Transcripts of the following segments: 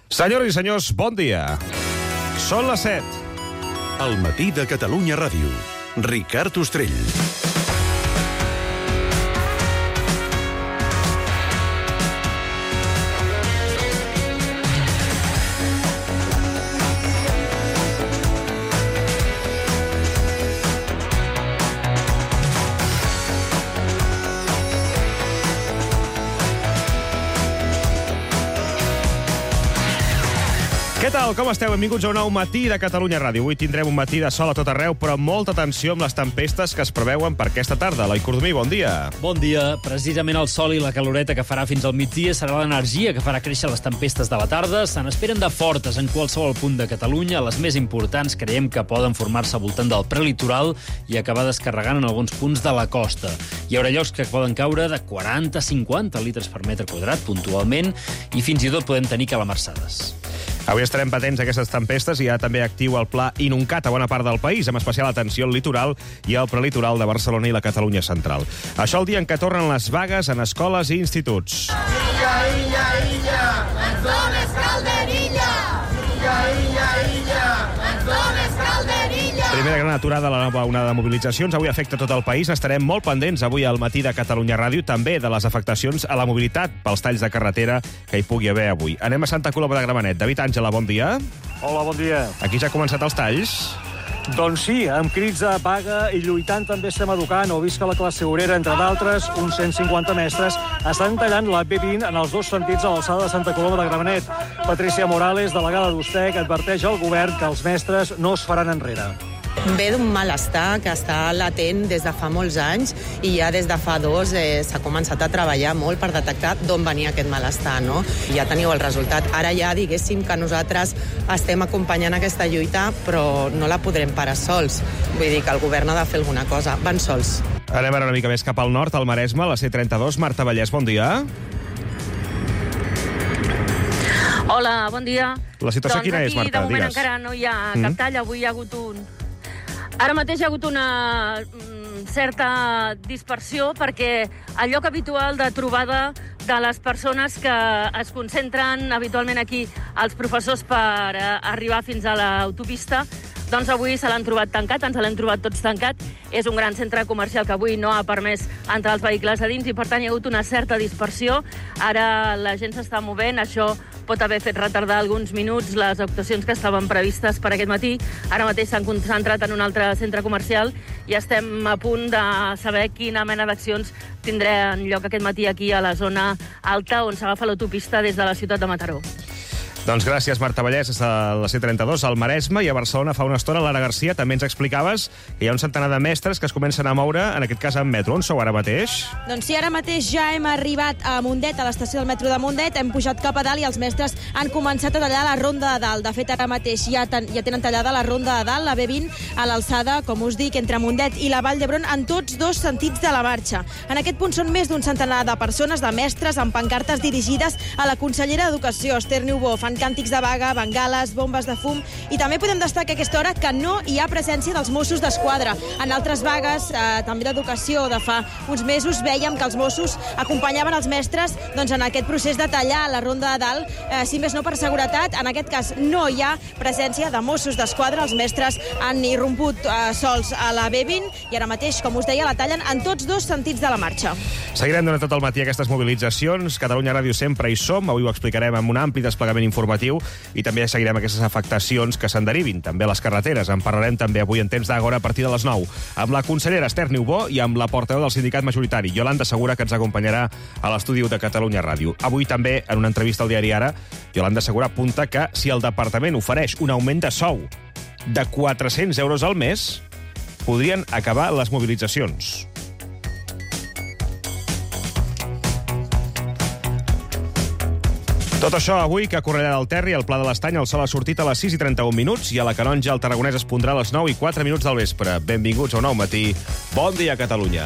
Senyores i senyors, bon dia. Són les 7. Al matí de Catalunya Ràdio. Ricard Ostrell. Què tal, com esteu? Benvinguts a un nou matí de Catalunya Ràdio. Avui tindrem un matí de sol a tot arreu, però molta atenció amb les tempestes que es preveuen per aquesta tarda. Eloi Cordomí, bon dia. Bon dia. Precisament el sol i la caloreta que farà fins al migdia serà l'energia que farà créixer les tempestes de la tarda. Se n'esperen de fortes en qualsevol punt de Catalunya. Les més importants creiem que poden formar-se al voltant del prelitoral i acabar descarregant en alguns punts de la costa. Hi haurà llocs que poden caure de 40 a 50 litres per metre quadrat puntualment i fins i tot podem tenir calamarsades. Avui estarem patents a aquestes tempestes i hi ha també actiu el pla Inuncat a bona part del país, amb especial atenció al litoral i al prelitoral de Barcelona i la Catalunya central. Això el dia en què tornen les vagues en escoles i instituts. Illa, illa, illa, ens dones calderilla! Illa, illa, illa, ens dones calderilla! Primera gran aturada a la nova onada de mobilitzacions. Avui afecta tot el país. Estarem molt pendents avui al matí de Catalunya Ràdio, també de les afectacions a la mobilitat pels talls de carretera que hi pugui haver avui. Anem a Santa Coloma de Gramenet. David Àngela, bon dia. Hola, bon dia. Aquí ja han començat els talls. Doncs sí, amb crits de vaga i lluitant també estem educant. Heu vist que la classe obrera, entre d'altres, uns 150 mestres, estan tallant la B20 en els dos sentits a l'alçada de Santa Coloma de Gramenet. Patricia Morales, delegada d'Ustec, adverteix al govern que els mestres no es faran enrere. Ve d'un malestar que està latent des de fa molts anys i ja des de fa 2 s'ha començat a treballar molt per detectar d'on venia aquest malestar, no? Ja teniu el resultat. Ara ja diguéssim que nosaltres estem acompanyant aquesta lluita, però no la podrem parar sols. Vull dir que el govern ha de fer alguna cosa. Van sols. Anem ara una mica més cap al nord, al Maresme, a la C32. Marta Vallès, bon dia. Hola, bon dia. La situació quina és, Marta? De moment Digues. encara no hi ha cap tall. Avui hi ha hagut Ara mateix hi ha hagut una certa dispersió perquè el lloc habitual de trobada de les persones que es concentren habitualment aquí, els professors, per arribar fins a l'autopista, doncs avui se l'han trobat tancat, ens l'hem trobat tots tancat. És un gran centre comercial que avui no ha permès entrar els vehicles a dins i, per tant, hi ha hagut una certa dispersió. Ara la gent s'està movent, això pot haver fet retardar alguns minuts les actuacions que estaven previstes per aquest matí. Ara mateix s'han concentrat en un altre centre comercial i estem a punt de saber quina mena d'accions tindran lloc aquest matí aquí a la zona alta on s'agafa l'autopista des de la ciutat de Mataró. Doncs gràcies, Marta Vallès, a la C32, al Maresme, i a Barcelona fa una estona. L'Anna Garcia, també ens explicaves que hi ha un centenar de mestres que es comencen a moure, en aquest cas en metro. On sou ara mateix? Doncs sí, ara mateix ja hem arribat a Mundet, a l'estació del metro de Mundet, hem pujat cap a dalt i els mestres han començat a tallar la ronda de dalt. De fet, ara mateix ja tenen tallada la ronda de dalt, la B20, a l'alçada, com us dic, entre Mundet i la Vall d'Hebron, en tots dos sentits de la marxa. En aquest punt són més d'un centenar de persones, de mestres, amb pancartes dirigides a la consellera d'Educació, Esther Niubó. Fan càntics de vaga, bengales, bombes de fum, i també podem destacar a aquesta hora que no hi ha presència dels Mossos d'Esquadra. En altres vagues, també d'educació, de fa uns mesos, vèiem que els Mossos acompanyaven els mestres doncs, en aquest procés de tallar la ronda de dalt, si més no per seguretat. En aquest cas no hi ha presència de Mossos d'Esquadra, els mestres han irromput sols a la B20 i ara mateix, com us deia, la tallen en tots dos sentits de la marxa. Seguirem durant tot el matí aquestes mobilitzacions. Catalunya Ràdio sempre hi som. Avui ho explicarem amb un ampli desplegament informatiu i també seguirem aquestes afectacions que se'n derivin, també a les carreteres. En parlarem també avui en temps d'Àgora a partir de les 9, amb la consellera Esther Niubó i amb la portaveu del sindicat majoritari, Yolanda Segura, que ens acompanyarà a l'estudi de Catalunya Ràdio. Avui també, en una entrevista al diari Ara, Yolanda Segura apunta que si el departament ofereix un augment de sou de 400 euros al mes, podrien acabar les mobilitzacions. Tot això avui, que a Cornellà del Terri, al Pla de l'Estany, el sol ha sortit a les 6:31 i a la Canonja el Tarragonès es pondrà a les 9:04 del vespre. Benvinguts a un nou matí. Bon dia, Catalunya.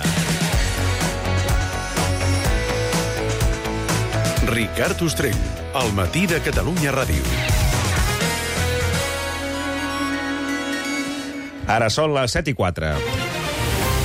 Ricard Ostrell, al matí de Catalunya Ràdio. Ara són les 7:04.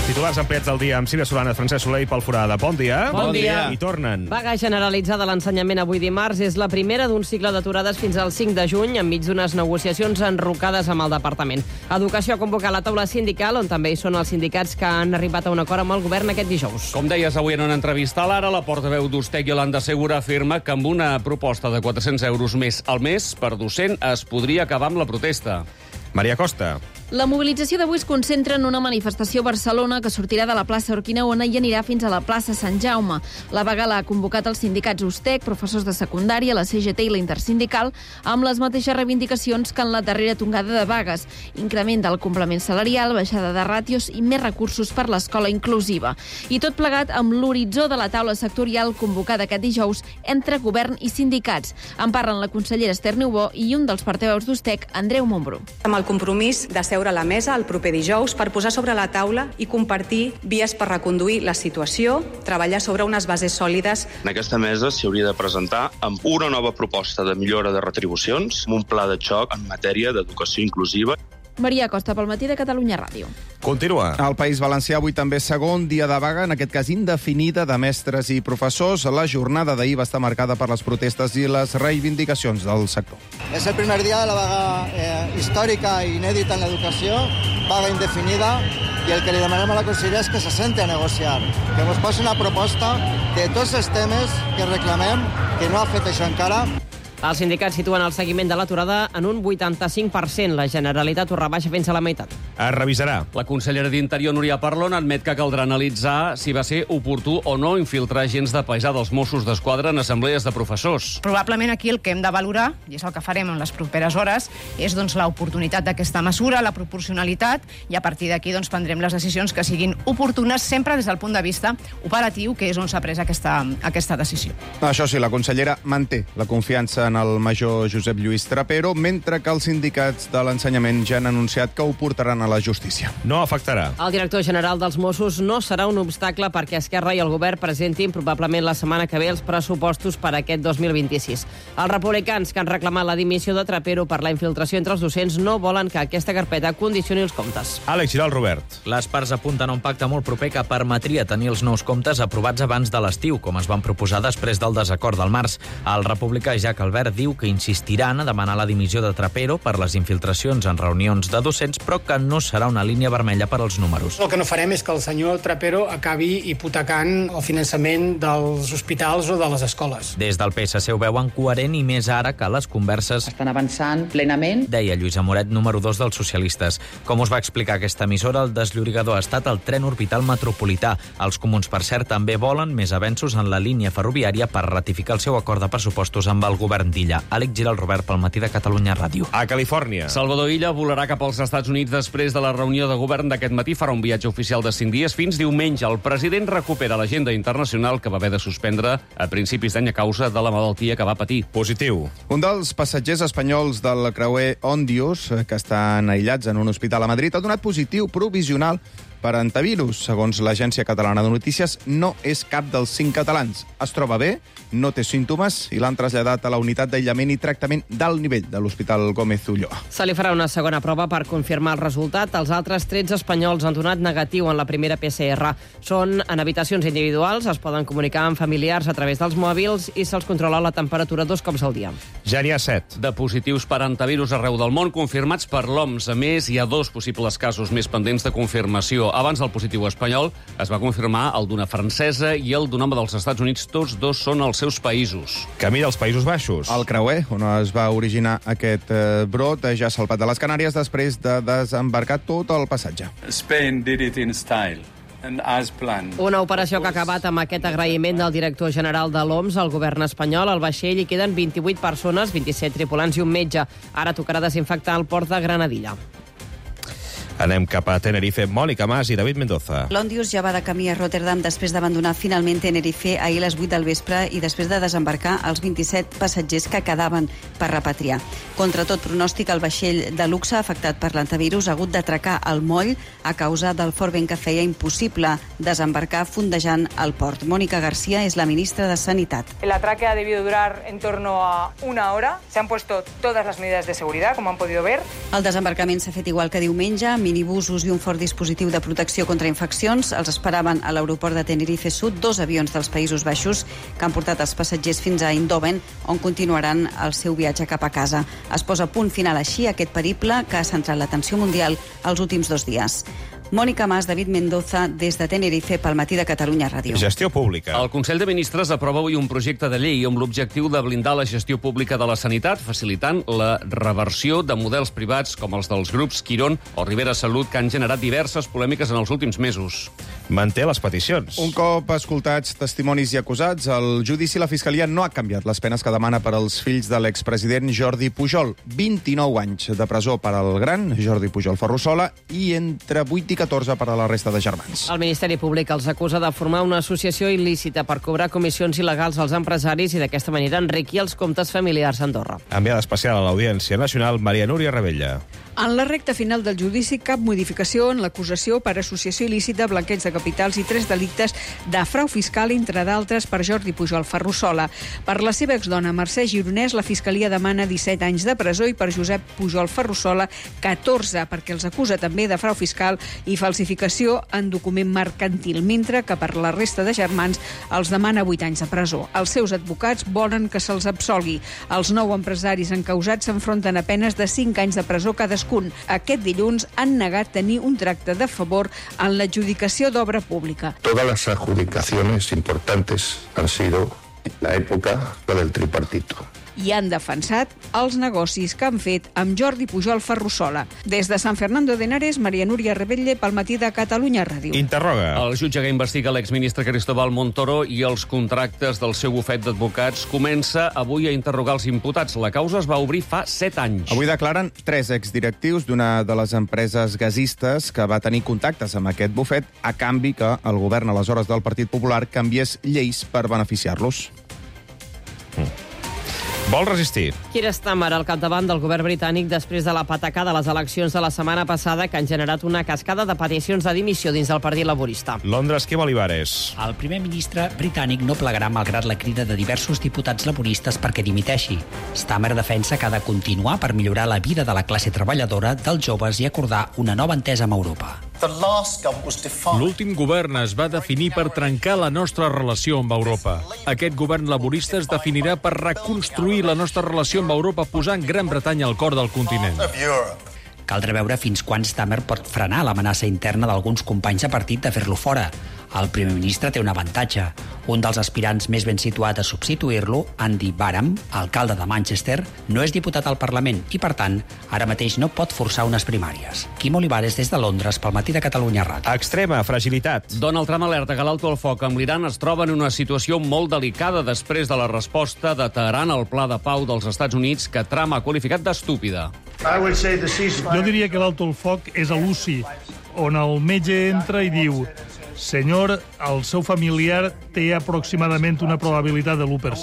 Titulars ampliats del dia amb Sílvia Solana, Francesc Soler i Pol Forada. Bon dia. Bon dia. I tornen. Vaga generalitzada a l'ensenyament avui dimarts és la primera d'un cicle d'aturades fins al 5 de juny, enmig d'unes negociacions enrocades amb el departament. Educació ha convocat la taula sindical, on també hi són els sindicats que han arribat a un acord amb el govern aquest dijous. Com deies avui en una entrevista a l'Ara, la portaveu d'Ustec, Yolanda Segura, afirma que amb una proposta de 400 euros més al mes per docent es podria acabar amb la protesta. Maria Costa. La mobilització d'avui es concentra en una manifestació a Barcelona que sortirà de la plaça Urquinaona i anirà fins a la plaça Sant Jaume. La vaga l'ha convocat els sindicats Ustec, professors de secundària, la CGT i la Intersindical, amb les mateixes reivindicacions que en la darrera tongada de vagues. Increment del complement salarial, baixada de ràtios i més recursos per l'escola inclusiva. I tot plegat amb l'horitzó de la taula sectorial convocada aquest dijous entre govern i sindicats. En parlen la consellera Esther Niubó i un dels portaveus d'Ustec, Andreu Montbrú. Amb el compromís de seure a la mesa el proper dijous per posar sobre la taula i compartir vies per reconduir la situació, treballar sobre unes bases sòlides. En aquesta mesa s'hi hauria de presentar amb una nova proposta de millora de retribucions, amb un pla de xoc en matèria d'educació inclusiva. Maria Costa, pel matí de Catalunya Ràdio. Continua. Al País Valencià avui també segon dia de vaga, en aquest cas indefinida, de mestres i professors. La jornada d'ahir va estar marcada per les protestes i les reivindicacions del sector. És el primer dia de la vaga històrica i inèdita en l'educació, vaga indefinida, i el que li demanem a la consellera és que se sente a negociar, que ens posi una proposta de tots els temes que reclamem, que no ha fet això encara. Els sindicats situen el seguiment de l'aturada en un 85%. La Generalitat ho rebaixa fins a la meitat. Es revisarà. La consellera d'Interior, Núria Parlon, admet que caldrà analitzar si va ser oportú o no infiltrar agents de paisà dels Mossos d'Esquadra en assemblees de professors. Probablement aquí el que hem de valorar, i és el que farem en les properes hores, és l'oportunitat d'aquesta mesura, la proporcionalitat, i a partir d'aquí prendrem les decisions que siguin oportunes, sempre des del punt de vista operatiu, que és on s'ha pres aquesta decisió. Això sí, la consellera manté la confiança en el major Josep Lluís Trapero, mentre que els sindicats de l'ensenyament ja han anunciat que ho portaran a la justícia. No afectarà. El director general dels Mossos no serà un obstacle perquè Esquerra i el govern presentin probablement la setmana que ve els pressupostos per aquest 2026. Els republicans que han reclamat la dimissió de Trapero per la infiltració entre els docents no volen que aquesta carpeta condicioni els comptes. Àlex Giral, Robert. Les parts apunten a un pacte molt proper que permetria tenir els nous comptes aprovats abans de l'estiu, com es van proposar després del desacord del març. El republicà Jacques Albert diu que insistiran a demanar la dimissió de Trapero per les infiltracions en reunions de docents, però que no serà una línia vermella per als números. El que no farem és que el senyor Trapero acabi hipotecant el finançament dels hospitals o de les escoles. Des del PSC ho veuen coherent i més ara que les converses estan avançant plenament. Deia Lluís Amoret, número 2 dels socialistes. Com us va explicar aquesta emissora, el desllorigador ha estat el tren orbital metropolità. Els comuns, per cert, també volen més avenços en la línia ferroviària per ratificar el seu acord de pressupostos amb el govern d'Illa. Àlex Giral, Robert, pel matí de Catalunya Ràdio. A Califòrnia. Salvador Illa volarà cap als Estats Units després de la reunió de govern d'aquest matí. Farà un viatge oficial de 5 dies fins diumenge. El president recupera l'agenda internacional que va haver de suspendre a principis d'any a causa de la malaltia que va patir. Positiu. Un dels passatgers espanyols del creuer Ondius, que estan aïllats en un hospital a Madrid, ha donat positiu provisional per antivirus. Segons l'Agència Catalana de Notícies, no és cap dels 5 catalans. Es troba bé, no té símptomes i l'han traslladat a la unitat d'aïllament i tractament d'alt nivell de l'Hospital Gómez Ulloa. Se li farà una segona prova per confirmar el resultat. Els altres 13 espanyols han donat negatiu en la primera PCR. Són en habitacions individuals, es poden comunicar amb familiars a través dels mòbils i se'ls controla la temperatura 2 cops al dia. Ja n'hi ha 7. De positius per antivirus arreu del món confirmats per l'OMS. A més, hi ha 2 possibles casos més pendents de confirmació. Abans del positiu espanyol es va confirmar el d'una francesa i el d'un home dels Estats Units. Tots 2 són als seus països. Camí dels Països Baixos. El creuer, on es va originar aquest brot, ja ha salpat de les Canàries després de desembarcar tot el passatge. Spain did it in style. Una operació que ha acabat amb aquest agraïment del director general de l'OMS al govern espanyol. Al vaixell hi queden 28 persones, 27 tripulants i un metge. Ara tocarà desinfectar el port de Granadilla. Anem cap a Tenerife. Mònica Mas i David Mendoza. L'Ondius ja va de camí a Rotterdam després d'abandonar finalment Tenerife ahir a les 8 del vespre i després de desembarcar els 27 passatgers que quedaven per repatriar. Contra tot pronòstic, el vaixell de luxe afectat per l'antivirus ha hagut d'atracar al moll a causa del fort vent que feia impossible desembarcar fondejant al port. Mónica García és la ministra de Sanitat. El atraque ha debido durar en torno a 1 hora. Se han puesto todas las medidas de seguridad, como han podido ver. El desembarcament s'ha fet igual que diumenge, minibusos i un fort dispositiu de protecció contra infeccions. Els esperaven a l'aeroport de Tenerife Sud 2 avions dels Països Baixos que han portat els passatgers fins a Eindhoven, on continuaran el seu viatge cap a casa. Es posa punt final així a aquest periple que ha centrat l'atenció mundial els últims 2 dies. Mònica Mas, David Mendoza, des de Tenerife, pel Matí de Catalunya Ràdio. Gestió pública. El Consell de Ministres aprova avui un projecte de llei amb l'objectiu de blindar la gestió pública de la sanitat, facilitant la reversió de models privats com els dels grups Quirón o Rivera Salut, que han generat diverses polèmiques en els últims mesos. Manté les peticions. Un cop escoltats testimonis i acusats, el judici la Fiscalia no ha canviat les penes que demana per als fills de l'expresident Jordi Pujol. 29 anys de presó per al gran Jordi Pujol Ferrusola i entre 8 i 14 per a la resta de germans. El Ministeri Públic els acusa de formar una associació il·lícita per cobrar comissions il·legals als empresaris i d'aquesta manera enriquir els comptes familiars a Andorra. Enviada especial a l'Audiència Nacional, Maria Núria Rebella. En la recta final del judici, cap modificació en l'acusació per associació il·lícita, blanqueig de capitals i 3 delictes de frau fiscal, entre d'altres, per Jordi Pujol Ferrusola. Per la seva exdona, Mercè Gironès, la Fiscalia demana 17 anys de presó i per Josep Pujol Ferrusola 14, perquè els acusa també de frau fiscal i falsificació en document mercantil, mentre que per la resta de germans els demana 8 anys de presó. Els seus advocats volen que se'ls absolgui. Els 9 empresaris encausats s'enfronten a penes de 5 anys de presó cadascun. Aquest dilluns han negat tenir un tracte de favor en l'adjudicació d'obra pública. Todas las adjudicaciones importantes han sido en la época del tripartito. I han defensat els negocis que han fet amb Jordi Pujol Ferrusola. Des de San Fernando de Henares, Maria Núria Rebelle, pel Matí de Catalunya Ràdio. Interroga. El jutge que investiga l'exministre Cristóbal Montoro i els contractes del seu bufet d'advocats comença avui a interrogar els imputats. La causa es va obrir fa 7 anys. Avui declaren 3 exdirectius d'una de les empreses gasistes que va tenir contactes amb aquest bufet a canvi que el govern, aleshores del Partit Popular, canviés lleis per beneficiar-los. Vol resistir. Keir Starmer al capdavant del govern britànic després de la patacada de les eleccions de la setmana passada que han generat una cascada de peticions de dimissió dins del Partit Laborista. Londres, Quim Olivares. El primer ministre britànic no plegarà malgrat la crida de diversos diputats laboristes perquè dimiteixi. Starmer defensa que ha de continuar per millorar la vida de la classe treballadora, dels joves i acordar una nova entesa amb Europa. L'últim govern es va definir per trencar la nostra relació amb Europa. Aquest govern laborista es definirà per reconstruir la nostra relació amb Europa posant Gran Bretanya al cor del continent. Caldrà veure fins quan Starmer pot frenar l'amenaça interna d'alguns companys de partit de fer-lo fora. El primer ministre té un avantatge. Un dels aspirants més ben situat a substituir-lo, Andy Barham, alcalde de Manchester, no és diputat al Parlament i, per tant, ara mateix no pot forçar unes primàries. Quim Olivares, des de Londres, pel Matí de Catalunya Ràdio. Extrema fragilitat. Donald Trump alerta que l'alto al foc amb l'Iran es troba en una situació molt delicada després de la resposta de Teheran al pla de pau dels Estats Units que Trump ha qualificat d'estúpida. Jo diria que l'alto al foc és a l'UCI, on el metge entra i diu: senyor, el seu familiar té aproximadament una probabilitat de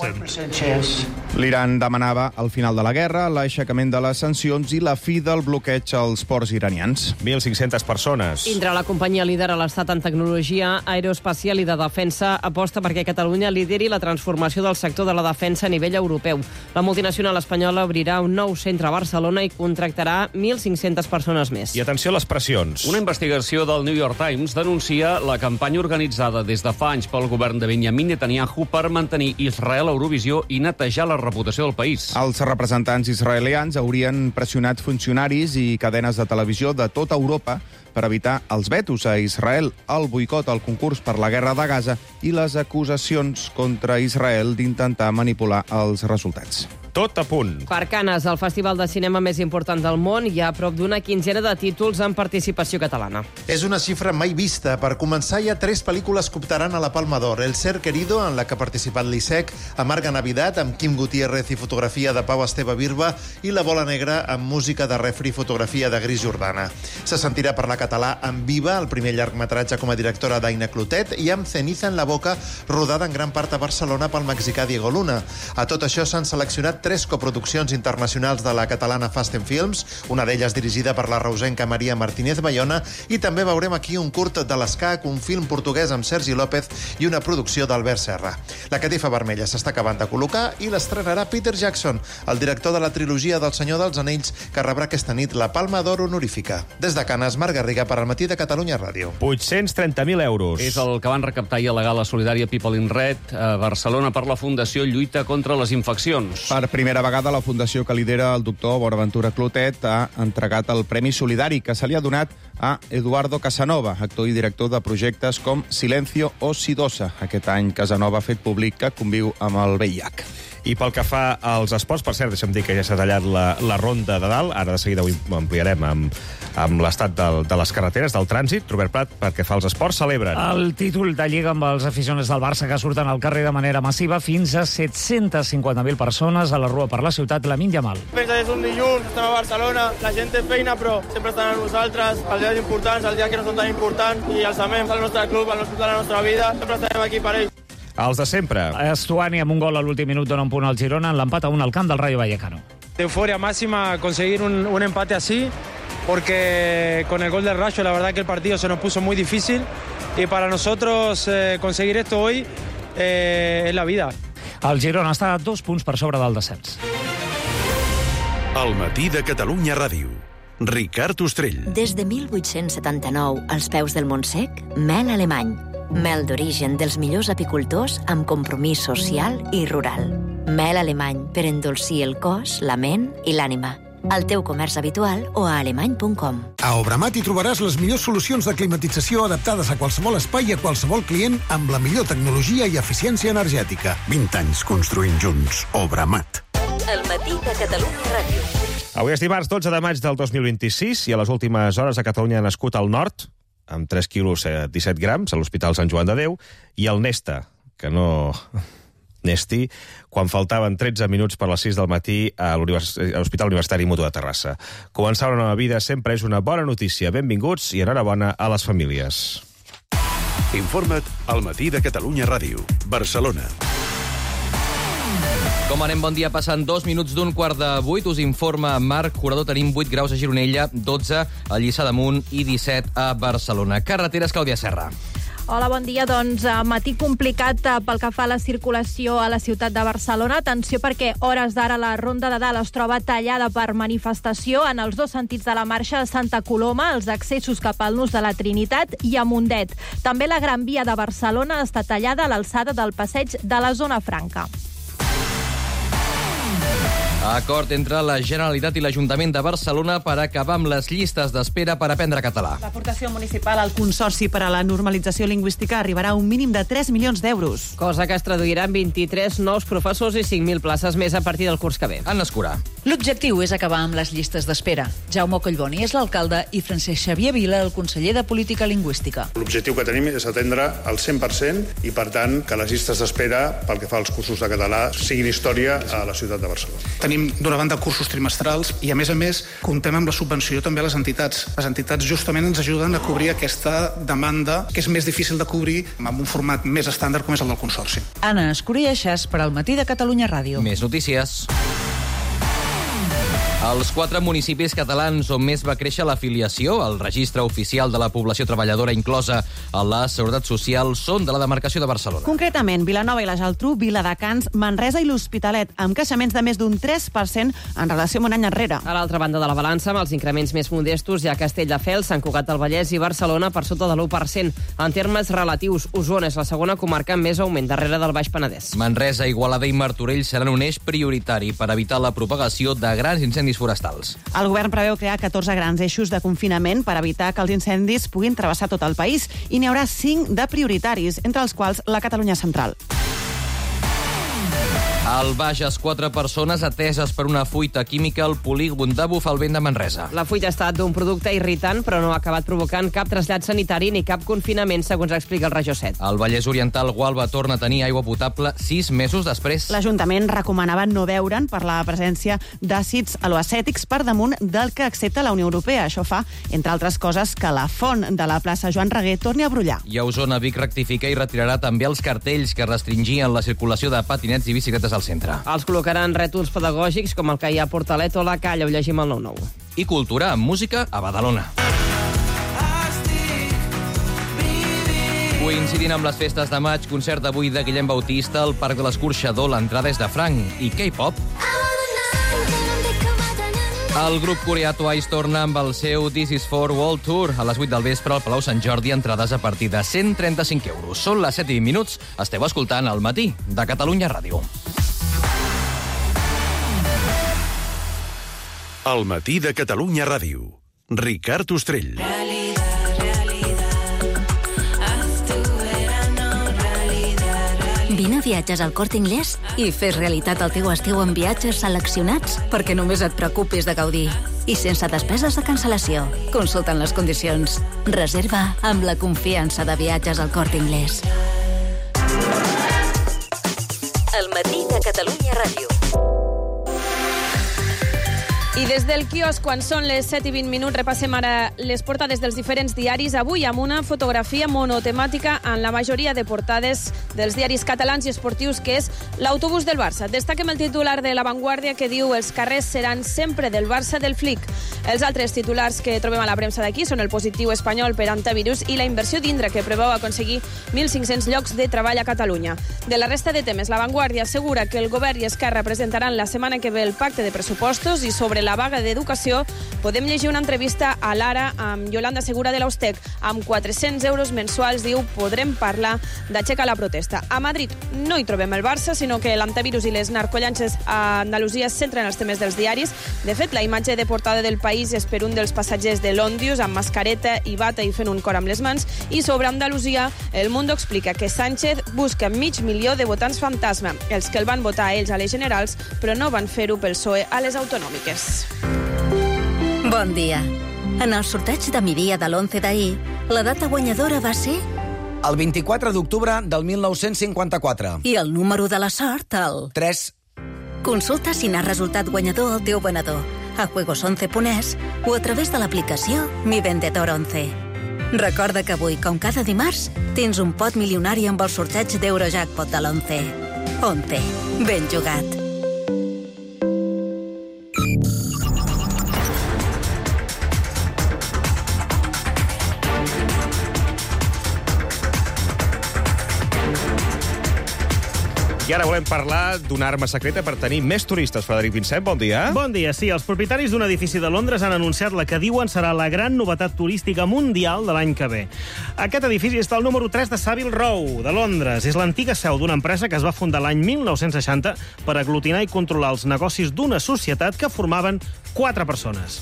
l'1%. L'Iran demanava el final de la guerra, l'aixecament de les sancions i la fi del bloqueig als ports iranians. 1.500 persones. Indra, la companyia líder a l'Estat en tecnologia aeroespacial i de defensa, aposta perquè Catalunya lideri la transformació del sector de la defensa a nivell europeu. La multinacional espanyola obrirà un nou centre a Barcelona i contractarà 1.500 persones més. I atenció a les pressions. Una investigació del New York Times denuncia la campanya organitzada des de fa anys pel govern de Benjamin Netanyahu per mantenir Israel a Eurovisió i netejar la reputació del país. Els representants israelians haurien pressionat funcionaris i cadenes de televisió de tota Europa per evitar els vetos a Israel, el boicot al concurs per la guerra de Gaza i les acusacions contra Israel d'intentar manipular els resultats. Tot a punt. Per Canes, el festival de cinema més important del món, hi ha prop d'una quinzena de títols en participació catalana. És una xifra mai vista. Per començar, hi ha 3 pel·lícules que optaran a la Palma d'Or. El Ser Querido, en la que ha participat l'ISEC, Amarga Navidad, amb Quim Gutiérrez i fotografia de Pau Esteve Birba, i La Bola Negra, amb música de Refri i fotografia de Gris Jordana. Se sentirà parlar català amb Viva, el primer llargmetratge com a directora d'Aina Clotet, i amb Ceniza en la boca, rodada en gran part a Barcelona pel mexicà Diego Luna. A tot això s'han seleccionat 3 coproduccions internacionals de la catalana Fast & Films, una d'elles dirigida per la reusenca Maria Martínez Bayona, i també veurem aquí un curt de l'Escac, un film portuguès amb Sergi López i una producció d'Albert Serra. La catifa vermella s'està acabant de col·locar i l'estrenarà Peter Jackson, el director de la trilogia del Senyor dels Anells, que rebrà aquesta nit la Palma d'Or honorífica. Des de Canes, Marc Garriga per al Matí de Catalunya Ràdio. 830.000 euros. És el que van recaptar ahir a la gala solidària People in Red a Barcelona per la Fundació Lluita contra les Infeccions. Per primera vegada, la fundació que lidera el doctor Bonaventura Clotet ha entregat el Premi Solidari, que se li ha donat a Eduardo Casanova, actor i director de projectes com Silencio o Sidosa. Aquest any Casanova ha fet públic que conviu amb el VIH. I pel que fa als esports, per cert, deixa'm dir que ja s'ha tallat la ronda de dalt. Ara de seguida ho ampliarem amb l'estat de les carreteres, del trànsit. Robert Prat, perquè fa els esports, celebren el títol de Lliga amb els aficionats del Barça que surten al carrer de manera massiva, fins a 750.000 persones a la rua per la ciutat. Lamine Yamal. Pensa que és un dilluns, estem a Barcelona, la gent té feina, però sempre estan amb nosaltres, els dies importants, els dies que no són tan importants, i els amem del nostre club, el club de la nostra vida, sempre estarem aquí per ells. Els de sempre. Estuani amb un gol a l'últim minut dona un punt al Girona en l'empat a 1 al camp del Rayo Vallecano. Euforia máxima conseguir un empate así, porque con el gol del Rayo la verdad que el partido se nos puso muy difícil y para nosotros conseguir esto hoy es la vida. El Girona està a 2 punts per sobre del descens. El Matí de Catalunya Ràdio. Ricard Ostrell. Des de 1879, als peus del Montsec, mel alemany. Mel d'origen dels millors apicultors amb compromís social i rural. Mel alemany per endolcir el cos, la ment i l'ànima. Al teu comerç habitual o a alemany.com. A Obramat hi trobaràs les millors solucions de climatització adaptades a qualsevol espai i a qualsevol client amb la millor tecnologia i eficiència energètica. 20 anys construint junts. Obramat. El Matí de Catalunya Ràdio. Avui és dimarts 12 de maig del 2026 i a les últimes hores a Catalunya ha nascut al Nord, amb 3 quilos 17 grams, a l'Hospital Sant Joan de Déu, i el Nesta, que no... Nesti, quan faltaven 13 minuts per les 6 del matí a l'Hospital Universitari Mutu de Terrassa. Començar una nova vida sempre és una bona notícia. Benvinguts i enhorabona a les famílies. Informa't al Matí de Catalunya Ràdio. Barcelona. Com anem? Bon dia. Passant 2 minuts d'un quart de 8. Us informa Marc Curador. Tenim 8 graus a Gironella, 12 a Lliçà d'Amunt i 17 a Barcelona. Carreteres, Clàudia Serra. Hola, bon dia. Doncs matí complicat pel que fa a la circulació a la ciutat de Barcelona. Atenció perquè hores d'ara la Ronda de Dalt es troba tallada per manifestació en els 2 sentits de la marxa a Santa Coloma, els accessos cap al Nus de la Trinitat i a Mundet. També la Gran Via de Barcelona està tallada a l'alçada del passeig de la Zona Franca. Acord entre la Generalitat i l'Ajuntament de Barcelona per acabar amb les llistes d'espera per aprendre català. L'aportació municipal al Consorci per a la Normalització Lingüística arribarà a un mínim de 3 milions d'euros. Cosa que es traduirà en 23 nous professors i 5.000 places més a partir del curs que ve. Anna Escurà. L'objectiu és acabar amb les llistes d'espera. Jaume Collboni és l'alcalde i Francesc Xavier Vila, el conseller de Política Lingüística. L'objectiu que tenim és atendre al 100% i, per tant, que les llistes d'espera pel que fa als cursos de català siguin història a la ciutat de Barcelona. Tenim, d'una banda, cursos trimestrals i, a més, comptem amb la subvenció també a les entitats. Les entitats justament ens ajuden a cobrir aquesta demanda que és més difícil de cobrir amb un format més estàndard com és el del Consorci. Anna Escurà per al Matí de Catalunya Ràdio. Més notícies. Els 4 municipis catalans on més va créixer l'afiliació al registre oficial de la població treballadora inclosa a la Seguretat Social són de la demarcació de Barcelona. Concretament, Vilanova i la Geltrú, Viladecans, Manresa i l'Hospitalet, amb creixements de més d'un 3% en relació amb un any enrere. A l'altra banda de la balança, amb els increments més modestos, hi ha Castelldefels, Sant Cugat del Vallès i Barcelona per sota de l'1%. En termes relatius, Osona és la segona comarca amb més augment darrere del Baix Penedès. Manresa, Igualada i Martorell seran un eix prioritari per evitar la propagació de grans incendis forestals. El govern preveu crear 14 grans eixos de confinament per evitar que els incendis puguin travessar tot el país i n'hi haurà 5 de prioritaris, entre els quals la Catalunya Central. Al Bages, 4 persones ateses per una fuita química al polígon de Bufalvent de Manresa. La fuita ha estat d'un producte irritant, però no ha acabat provocant cap trasllat sanitari ni cap confinament, segons explica el Regió 7. El Vallès Oriental, Gualba torna a tenir aigua potable 6 mesos després. L'Ajuntament recomanava no beure'n per la presència d'àcids aloacètics per damunt del que accepta la Unió Europea. Això fa, entre altres coses, que la font de la plaça Joan Reguer torni a brollar. I a Osona, Vic rectifica i retirarà també els cartells que restringien la circulació de patinets i bicicletes al centre. Els col·locaran rètols pedagògics com el que hi ha a Portalet o la Calla, ho llegim al 9-9. I cultura amb música a Badalona. Coincidint amb les festes de maig, concert d'avui de Guillem Bautista al Parc de l'Escorxador, l'entrada és de franc. I K-pop? El grup coreà Twice torna amb el seu This Is For World Tour a les 8 del vespre al Palau Sant Jordi, entrades a partir de 135 euros. Són les 7:20. Esteu escoltant El matí de Catalunya Ràdio. El matí de Catalunya Ràdio. Ricard Ostrell. Vine a Viatges al Corte Inglés i fes realitat el teu estiu amb viatges seleccionats perquè només et preocupis de gaudir. I sense despeses de cancel·lació. Consulta'n les condicions. Reserva amb la confiança de Viatges al Corte Inglés. El matí de Catalunya Ràdio. I des del quiosc, quan són les 7:20, repassem ara les portades dels diferents diaris. Avui amb una fotografia monotemàtica en la majoria de portades dels diaris catalans i esportius, que és l'autobús del Barça. Destaquem el titular de La Vanguardia, que diu «Els carrers seran sempre del Barça del Flick». Els altres titulars que trobem a la premsa d'aquí són el positiu espanyol per antivirus i la inversió d'Indra, que preveu aconseguir 1.500 llocs de treball a Catalunya. De la resta de temes, La Vanguardia assegura que el govern i Esquerra presentaran la setmana que ve el pacte de pressupostos, i sobre la vaga d'educació podem llegir una entrevista a l'Ara amb Yolanda Segura de l'Austec. Amb 400 euros mensuals, diu, podrem parlar d'aixecar la protesta. A Madrid no hi trobem el Barça, sinó que l'antivirus i les narcollanxes a Andalusia centren els temes dels diaris. De fet, la imatge de portada del País és per un dels passatgers de l'Òndius amb mascareta i bata i fent un cor amb les mans. I sobre Andalusia, El Mundo explica que Sánchez busca 500.000 de votants fantasma, els que el van votar a ells a les generals, però no van fer-ho pel PSOE a les autonòmiques. Bon dia. En el sorteig de migdia de l'11 d'ahir, la data guanyadora va ser... El 24 d'octubre del 1954. I el número de la sort, el... 3. Consulta si n'ha resultat guanyador el teu venedor a juegos11.es o a través de l'aplicació Mi Vendedor 11. Recorda que avui, com cada dimarts, tens un pot milionari amb el sorteig d'Eurojackpot de l'11. 11. Ben jugat. I ara volem parlar d'una arma secreta per tenir més turistes. Frederic Vincent, bon dia. Bon dia, sí. Els propietaris d'un edifici de Londres han anunciat la que diuen serà la gran novetat turística mundial de l'any que ve. Aquest edifici està al número 3 de Savile Row, de Londres. És l'antiga seu d'una empresa que es va fundar l'any 1960 per aglutinar i controlar els negocis d'una societat que formaven 4 persones.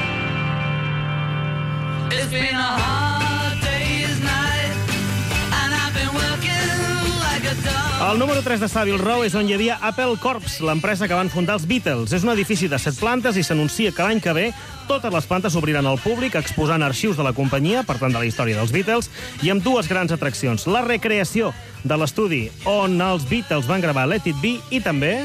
It's been a hard day's night and I've been working like a dog. El número 3 de Savile Row és on hi havia Apple Corps, l'empresa que van fundar els Beatles. És un edifici de 7 plantes i s'anuncia que l'any que ve totes les plantes s'obriran al públic exposant arxius de la companyia, per tant de la història dels Beatles, i amb 2 grans atraccions. La recreació de l'estudi on els Beatles van gravar Let It Be i també...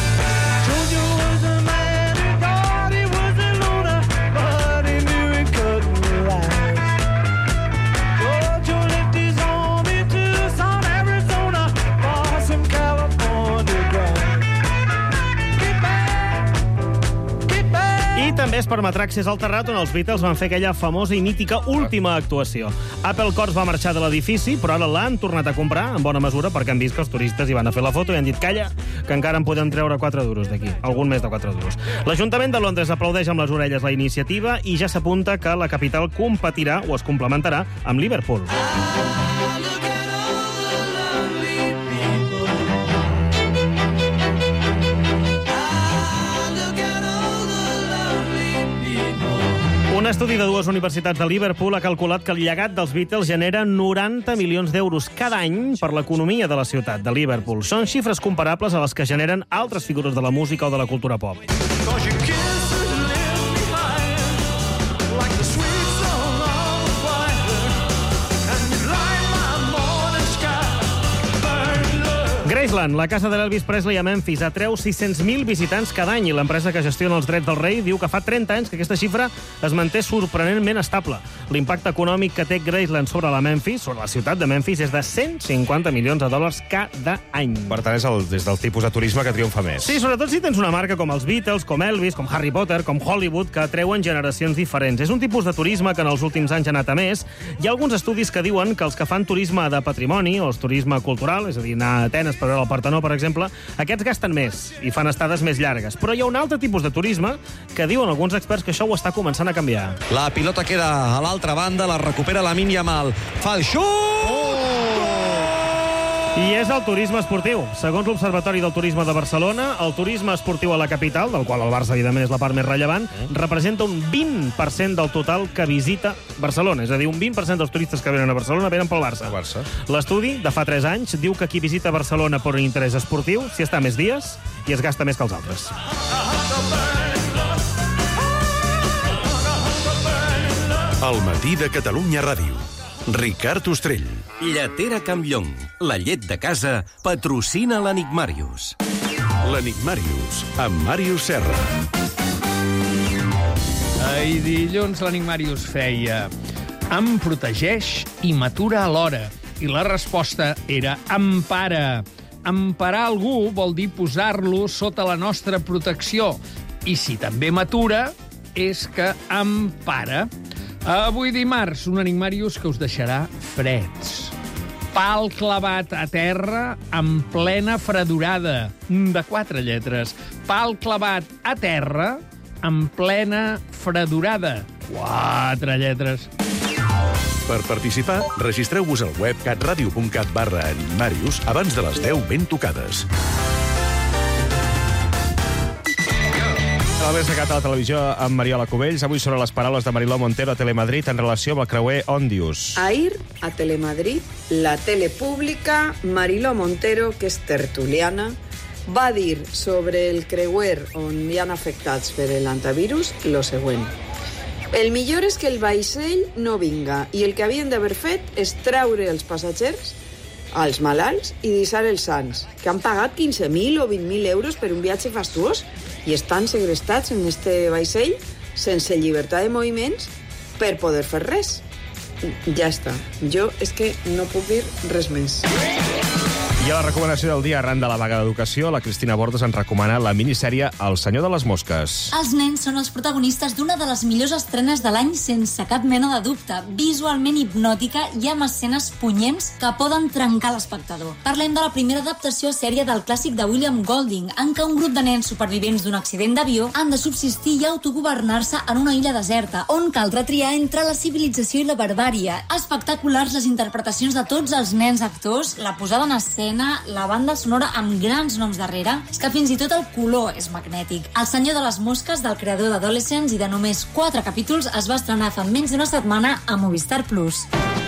També es permetrà accés al terrat on els Beatles van fer aquella famosa i mítica última actuació. Apple Corps va marxar de l'edifici, però ara l'han tornat a comprar, en bona mesura, perquè han vist que els turistes hi van a fer la foto i han dit, calla, que encara en podem treure 4 duros d'aquí, algun més de 4 duros. L'Ajuntament de Londres aplaudeix amb les orelles la iniciativa i ja s'apunta que la capital competirà o es complementarà amb Liverpool. Un estudi de 2 universitats de Liverpool ha calculat que el llegat dels Beatles genera 90 milions d'euros cada any per l'economia de la ciutat de Liverpool. Són xifres comparables a les que generen altres figures de la música o de la cultura pop. Grace Graceland, la casa de l'Elvis Presley a Memphis, atreu 600.000 visitants cada any i l'empresa que gestiona els drets del rei diu que fa 30 anys que aquesta xifra es manté sorprenentment estable. L'impacte econòmic que té Graceland sobre la ciutat de Memphis, és de 150 milions de dòlars cada any. Per tant, és del tipus de turisme que triomfa més. Sí, sobretot si tens una marca com els Beatles, com Elvis, com Harry Potter, com Hollywood, que atreuen generacions diferents. És un tipus de turisme que en els últims anys ha anat a més. Hi ha alguns estudis que diuen que els que fan turisme de patrimoni o turisme cultural, és a dir, anar a Atenes per veure el Partenó, per exemple, aquests gasten més i fan estades més llargues. Però hi ha un altre tipus de turisme que diuen alguns experts que això ho està començant a canviar. La pilota queda a l'altra banda, la recupera Lamine Yamal. Fa el xut! I és el turisme esportiu. Segons l'Observatori del Turisme de Barcelona, el turisme esportiu a la capital, del qual el Barça, evidentment, és la part més rellevant, representa un 20% del total que visita Barcelona. És a dir, un 20% dels turistes que venen a Barcelona venen pel Barça. L'estudi, de fa 3 anys, diu que qui visita Barcelona per un interès esportiu s'hi està més dies i es gasta més que els altres. El matí de Catalunya Ràdio. Ricard Ostrell. Lletera Campllong, la llet de casa, patrocina l'Enigmàrius. L'Enigmàrius, amb Màrius Serra. Ahir dilluns l'Enigmàrius feia em protegeix i m'atura alhora. I la resposta era empara. Emparar algú vol dir posar-lo sota la nostra protecció. I si també m'atura, és que empara. Avui dimarts, un Enigmàrius que us deixarà freds. Pal clavat a terra en plena fredurada. De 4 lletres. Pal clavat a terra en plena fredurada. 4 lletres. Per participar, registreu-vos al web catradio.cat/enigmàrius abans de les 10 ben tocades. A la Versa Cat a la televisió amb Mariola Cubells. Avui sobre les paraules de Mariló Montero a Telemadrid en relació amb el creuer Òndius. Ahir, a Telemadrid, la tele pública, Mariló Montero, que és tertuliana, va dir sobre el creuer on hi han afectats per l'antivirus lo següent. El millor és que el vaixell no vinga i el que havien d'haver fet és treure els passatgers, als malalts i deixar els sants, que han pagat 15.000 o 20.000 euros per un viatge fastuós i estan segrestats en este vaixell sense llibertat de moviments per poder fer res. Ja està. Jo és que no puc dir res més. I a la recomanació del dia arran de la vaga d'educació, la Cristina Bordes ens recomana la minissèrie El senyor de les mosques. Els nens són els protagonistes d'una de les millors estrenes de l'any sense cap mena de dubte. Visualment hipnòtica i amb escenes punyents que poden trencar l'espectador. Parlem de la primera adaptació a sèrie del clàssic de William Golding, en què un grup de nens supervivents d'un accident d'avió han de subsistir i autogovernar-se en una illa deserta, on caldrà triar entre la civilització i la barbària. Espectaculars les interpretacions de tots els nens actors, la posada en escena, la banda sonora amb grans noms darrere, és que fins i tot el color és magnètic. El senyor de les mosques, del creador d'Adolescents i de només 4 capítols, es va estrenar fa menys d'una setmana a Movistar Plus.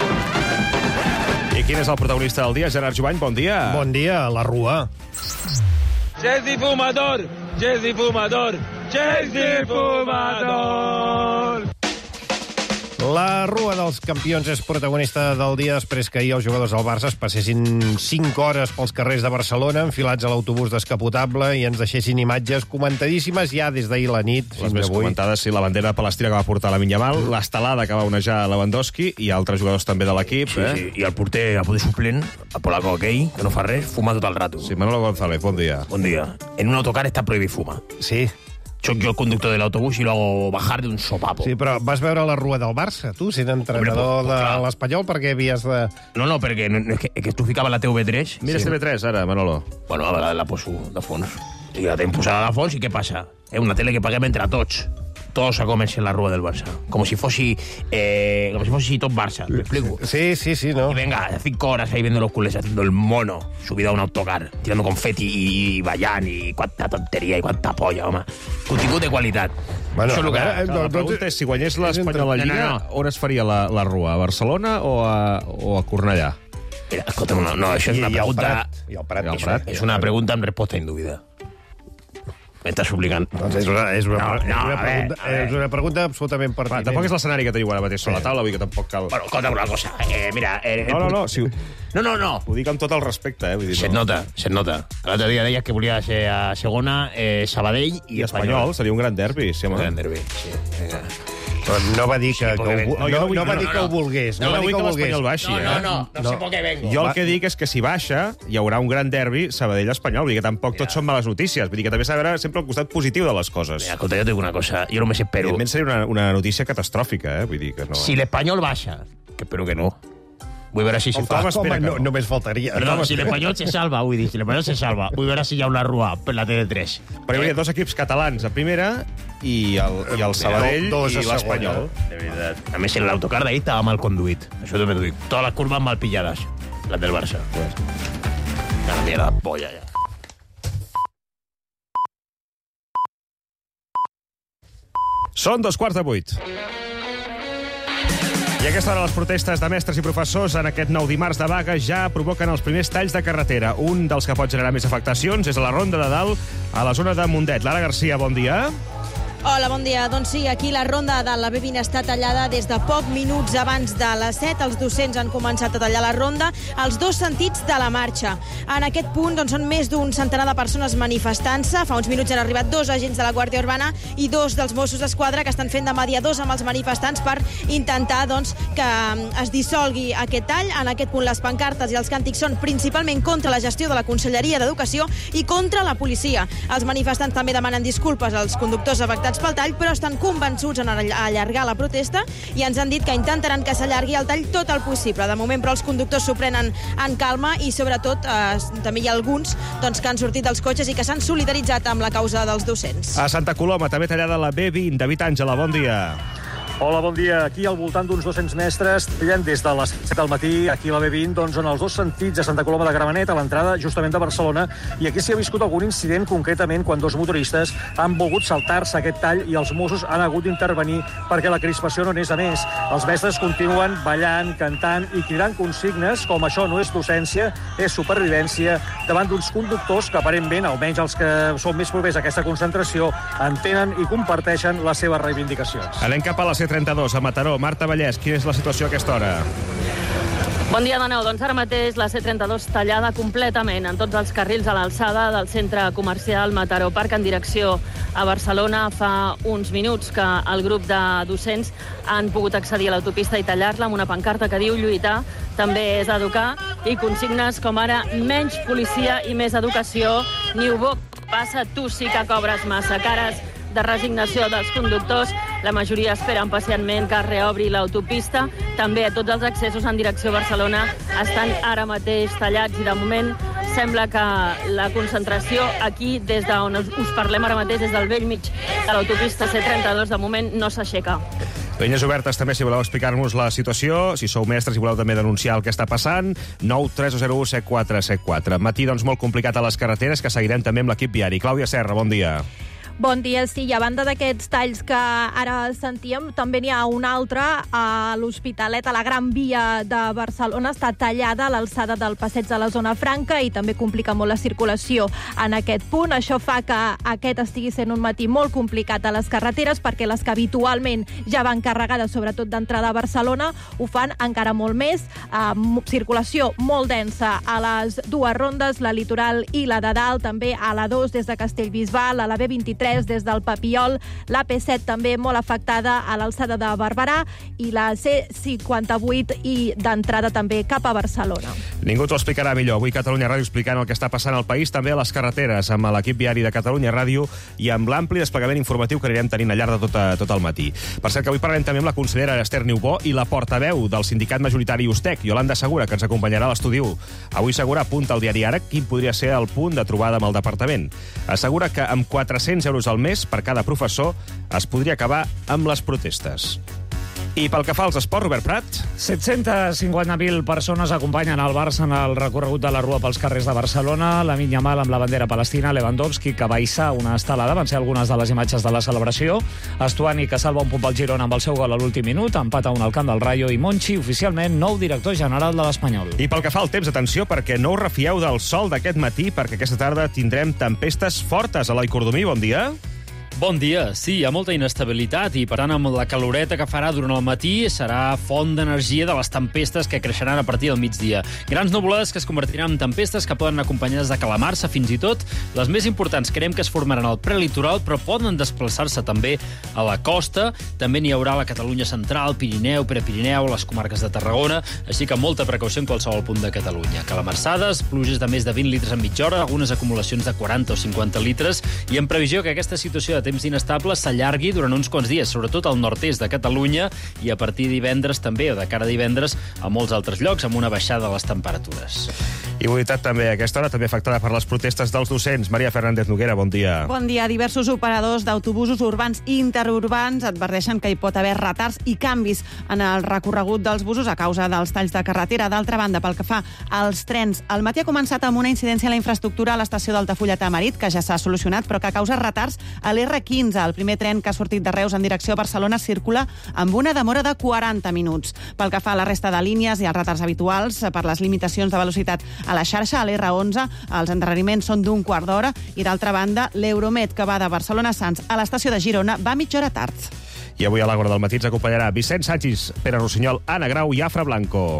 I quin és el protagonista del dia? Gerard Jubany, bon dia. Bon dia, la Rua. Jesse Fumador! Jesse Fumador! Jesse Fumador! La Rua dels Campions és protagonista del dia després que ahir els jugadors del Barça es passessin 5 hores pels carrers de Barcelona enfilats a l'autobús descapotable i ens deixessin imatges comentadíssimes ja des d'ahir la nit. Les més comentades, sí, la bandera palestina que va portar la Yamal, l'estelada que va onejar Lewandowski i altres jugadors també de l'equip. Sí, i el porter suplent, el polaco aquell, que no fa res, fuma tot el rato. Sí, Manolo González, bon dia. Bon dia. En un autocar està prohibit fumar. Sí. Soc jo el conductor de l'autobús i lo hago bajar de un sopapo. Sí, però vas veure la Rua del Barça, tu, sent entrenador de l'Espanyol, perquè havies de... No, perquè és que tu ficaves la TV3. Mira TV3, ara, Manolo. Bueno, ara la poso de fons. I la tenim posada de fons i què passa? Una tele que paguem entre tots. Todos a comerse en la Rua del Barça. Como si fuese todo Barça, ¿me explico? Sí, no. Y venga, 5 horas ahí viendo los culés haciendo el mono, subido a un autocar, tirando confeti y ballant, y cuánta tontería y cuánta polla, home. Contingut de qualitat. Bueno, això és la pregunta és, si guanyés l'Espanyol a la Lliga, on es faria la Rua? A Barcelona o a Cornellà? Mira, escolta'm, no, això és una pregunta... I el Prat. És una pregunta amb resposta indubida. M'estàs obligant. Doncs és una pregunta absolutament pertinent. Tampoc és l'escenari que teniu ara mateix sobre la taula, vull que tampoc cal... Bueno, escolta una cosa. Mira... No. Si... No. Ho dic amb tot el respecte, Vull dir, se't nota. L'altre dia deies que volia ser a segona, Sabadell i Espanyol. Seria un gran derbi, sí, home. Un gran derbi, sí. Vinga. No va dir que ho volgués. No vull que l'Espanyol baixi, No sé per què vengo. Jo el que dic és que si baixa, hi haurà un gran derbi Sabadell-Espanyol. Vull dir que tampoc tot són males notícies. Vull dir que també s'ha de veure sempre el costat positiu de les coses. Mira, escolta, jo t'ho dic una cosa. Jo només espero... Evidentment seria una notícia catastròfica, Vull dir que no... Si l'Espanyol baixa, que espero que no, vull veure si se fa. Només faltaria. Perdó, si l'Espanyol se salva, vull dir, vull veure si hi ha una rua per la TV3. Però hi hauria dos equips catalans a primera i el Sabadell i l'Espanyol. De veritat. A més, en l'autocar d'ahir estava mal conduït. Això també t'ho dic. Totes les curves mal pillades. Les del Barça. Una mierda de polla, ja. Són 7:15. I a aquesta hora les protestes de mestres i professors en aquest nou dimarts de vaga ja provoquen els primers talls de carretera. Un dels que pot generar més afectacions és a la Ronda de Dalt, a la zona de Mundet. Lara Garcia, bon dia. Hola, bon dia. Doncs sí, aquí la Ronda de la B20 està tallada des de poc minuts abans de les 7. Els docents han començat a tallar la ronda als dos sentits de la marxa. En aquest punt doncs, són més d'un centenar de persones manifestant-se. Fa uns minuts han arribat 2 agents de la Guàrdia Urbana i 2 dels Mossos d'Esquadra que estan fent de mediadors amb els manifestants per intentar doncs, que es dissolgui aquest tall. En aquest punt les pancartes i els càntics són principalment contra la gestió de la Conselleria d'Educació i contra la policia. Els manifestants també demanen disculpes als conductors afectats pel tall, però estan convençuts en allargar la protesta i ens han dit que intentaran que s'allargui el tall tot el possible. De moment, però, els conductors s'ho prenen en calma i, sobretot, també hi ha alguns doncs, que han sortit dels cotxes i que s'han solidaritzat amb la causa dels docents. A Santa Coloma també tallada la B20. David Àngela, bon dia. Hola, bon dia. Aquí al voltant d'uns 200 mestres tallen des de les 7 del matí, aquí a la B20, doncs en els dos sentits de Santa Coloma de Gramenet, a l'entrada justament de Barcelona, i aquí s'hi ha viscut algun incident, concretament quan 2 motoristes han volgut saltar-se aquest tall i els Mossos han hagut d'intervenir perquè la crispació no anés a més. Els mestres continuen ballant, cantant i cridant consignes, com això no és docència, és supervivència, davant d'uns conductors que aparentment, almenys els que són més propers a aquesta concentració, entenen i comparteixen les seves reivindicacions. Anem cap a la C32, a Mataró. Marta Vallès, quina és la situació a aquesta hora? Bon dia de nou. Doncs ara mateix la C32 tallada completament en tots els carrils a l'alçada del centre comercial Mataró Parc en direcció a Barcelona. Fa uns minuts que el grup de docents han pogut accedir a l'autopista i tallar-la amb una pancarta que diu lluitar també és educar i consignes com ara menys policia i més educació. Niubó passa, tu sí que cobres massa cares de resignació dels conductors. La majoria esperen pacientment que es reobri l'autopista. També a tots els accessos en direcció a Barcelona estan ara mateix tallats i de moment sembla que la concentració aquí, des d'on us parlem ara mateix, des del vell mig de l'autopista C32, de moment no s'aixeca. Línies obertes també si voleu explicar-nos la situació, si sou mestres i voleu també denunciar el que està passant, 9 301 7474. Matí doncs molt complicat a les carreteres, que seguirem també amb l'equip viari. Clàudia Serra, bon dia. Bon dia, sí. I a banda d'aquests talls que ara sentíem, també n'hi ha un altre a l'Hospitalet, a la Gran Via de Barcelona. Està tallada a l'alçada del passeig de la Zona Franca i també complica molt la circulació en aquest punt. Això fa que aquest estigui sent un matí molt complicat a les carreteres, perquè les que habitualment ja van carregades, sobretot d'entrada a Barcelona, ho fan encara molt més. Circulació molt densa a les dues rondes, la Litoral i la de Dalt, també a la 2 des de Castellbisbal, a la B23 des del Papiol, la P7 també molt afectada a l'alçada de Barberà i la C58 i d'entrada també cap a Barcelona. Ningú t'ho explicarà millor. Avui Catalunya Ràdio explicant el que està passant al país, també a les carreteres, amb l'equip viari de Catalunya Ràdio i amb l'ampli desplegament informatiu que anirem tenint al llarg de tot el matí. Per cert, que avui parlarem també amb la consellera Esther Niubó i la portaveu del sindicat majoritari USTEC, Yolanda Segura, que ens acompanyarà a l'estudi 1. Avui Segura apunta al diari Ara quin podria ser el punt de trobada amb el departament. Assegura que amb 400 euros al mes per cada professor es podria acabar amb les protestes. I pel que fa als esports, Robert Prat. 750.000 persones acompanyen el Barça en el recorregut de la Rua pels carrers de Barcelona. Lamine Yamal amb la bandera palestina, Lewandowski, que va hissar una estelada. Van ser algunes de les imatges de la celebració. Estuani, que salva un punt pel Girona amb el seu gol a l'últim minut. Empat a 1 al camp del Rayo. I Monchi, oficialment, nou director general de l'Espanyol. I pel que fa al temps, atenció, perquè no us refieu del sol d'aquest matí, perquè aquesta tarda tindrem tempestes fortes. Eloi Cordomí, bon dia. Bon dia. Sí, hi ha molta inestabilitat i, per tant, amb la caloreta que farà durant el matí serà font d'energia de les tempestes que creixeran a partir del migdia. Grans nuvolades que es convertiran en tempestes que poden acompanyades de calamarsa, fins i tot. Les més importants creiem que es formaran al prelitoral, però poden desplaçar-se també a la costa. També n'hi haurà a la Catalunya central, Pirineu, Prepirineu, les comarques de Tarragona, així que molta precaució en qualsevol punt de Catalunya. Calamarsades, pluges de més de 20 litres en mitja hora, algunes acumulacions de 40 o 50 litres, i en previsió que aquesta situació de temps inestable s'allargui durant uns quants dies, sobretot al nord-est de Catalunya, i a partir de divendres també, o de cara a divendres, a molts altres llocs, amb una baixada de les temperatures. I mobilitat també a aquesta hora, també afectada per les protestes dels docents. Maria Fernández Noguera, bon dia. Bon dia. Diversos operadors d'autobusos urbans i interurbans adverteixen que hi pot haver retards i canvis en el recorregut dels busos a causa dels talls de carretera. D'altra banda, pel que fa als trens, el matí ha començat amb una incidència a la infraestructura a l'estació d'Altafulla Tamarit, que ja s'ha solucionat, però que causa retards a l'R15. El primer tren que ha sortit de Reus en direcció a Barcelona circula amb una demora de 40 minuts. Pel que fa a la resta de línies i els retards habituals per les limitacions de velocitat a la xarxa, a l'R11, els endarreriments són d'un quart d'hora i, d'altra banda, l'Euromed, que va de Barcelona a Sants a l'estació de Girona, va mitja hora tard. I avui a l'Àgora del Matí ens acompanyarà Vicent Sanchis, Pere Rossinyol, Anna Grau i Afra Blanco.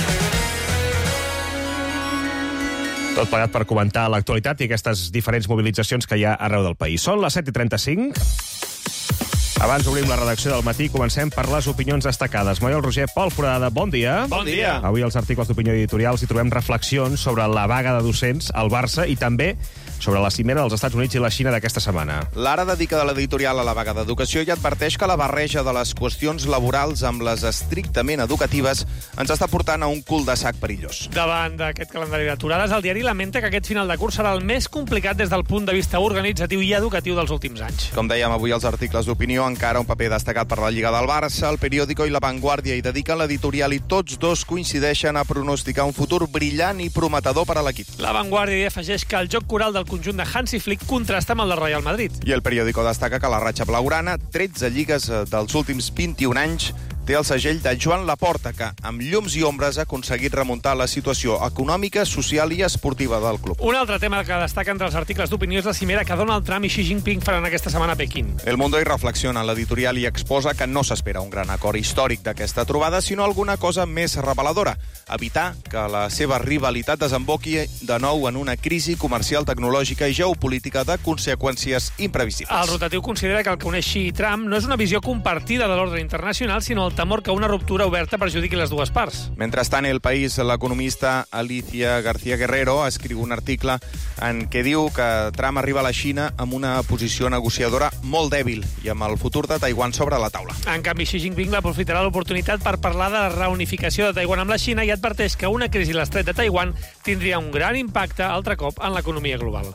Tot plegat per comentar l'actualitat i aquestes diferents mobilitzacions que hi ha arreu del país. Són les 7:35. Abans obrim la redacció del matí i comencem per les opinions destacades. Manuel Roger, Pol Foradada, bon dia. Bon dia. Avui als articles d'opinió editorials hi trobem reflexions sobre la vaga de docents al Barça i també sobre la cimera dels Estats Units i la Xina d'aquesta setmana. L'Ara dedica de l'editorial a la vaga d'educació i adverteix que la barreja de les qüestions laborals amb les estrictament educatives ens està portant a un cul-de-sac perillós. Davant d'aquest calendari d'aturades, el diari lamenta que aquest final de curs serà el més complicat des del punt de vista organitzatiu i educatiu dels últims anys. Com dèiem avui als articles d'opinió, encara un paper destacat per la Lliga del Barça, el Periódico i La Vanguardia hi dediquen l'editorial i tots dos coincideixen a pronosticar un futur brillant i prometedor per a l'equip. La Vanguardia hi afegeix que el joc coral del conjunt de Hansi Flick contrasta amb el del Real Madrid. I el Periódico destaca que la ratxa blaugrana, 13 lligues dels últims 21 anys, té el segell de Joan Laporta, que, amb llums i ombres, ha aconseguit remuntar la situació econòmica, social i esportiva del club. Un altre tema que destaca entre els articles d'opinió és la cimera que Donald Trump i Xi Jinping faran aquesta setmana a Pequín. El Mundo hi reflexiona en l'editorial i exposa que no s'espera un gran acord històric d'aquesta trobada, sinó alguna cosa més reveladora: evitar que la seva rivalitat desemboqui de nou en una crisi comercial, tecnològica i geopolítica de conseqüències imprevisibles. El rotatiu considera que el que uneix Xi i Trump no és una visió compartida de l'ordre internacional, sinó el temor que una ruptura oberta perjudiqui les dues parts. Mentrestant, El País, l'economista Alicia García Guerrero escriu un article en què diu que Trump arriba a la Xina amb una posició negociadora molt dèbil i amb el futur de Taiwan sobre la taula. En canvi, Xi Jinping aprofitarà l'oportunitat per parlar de la reunificació de Taiwan amb la Xina i adverteix que una crisi a l'estret de Taiwan tindria un gran impacte, altre cop, en l'economia global.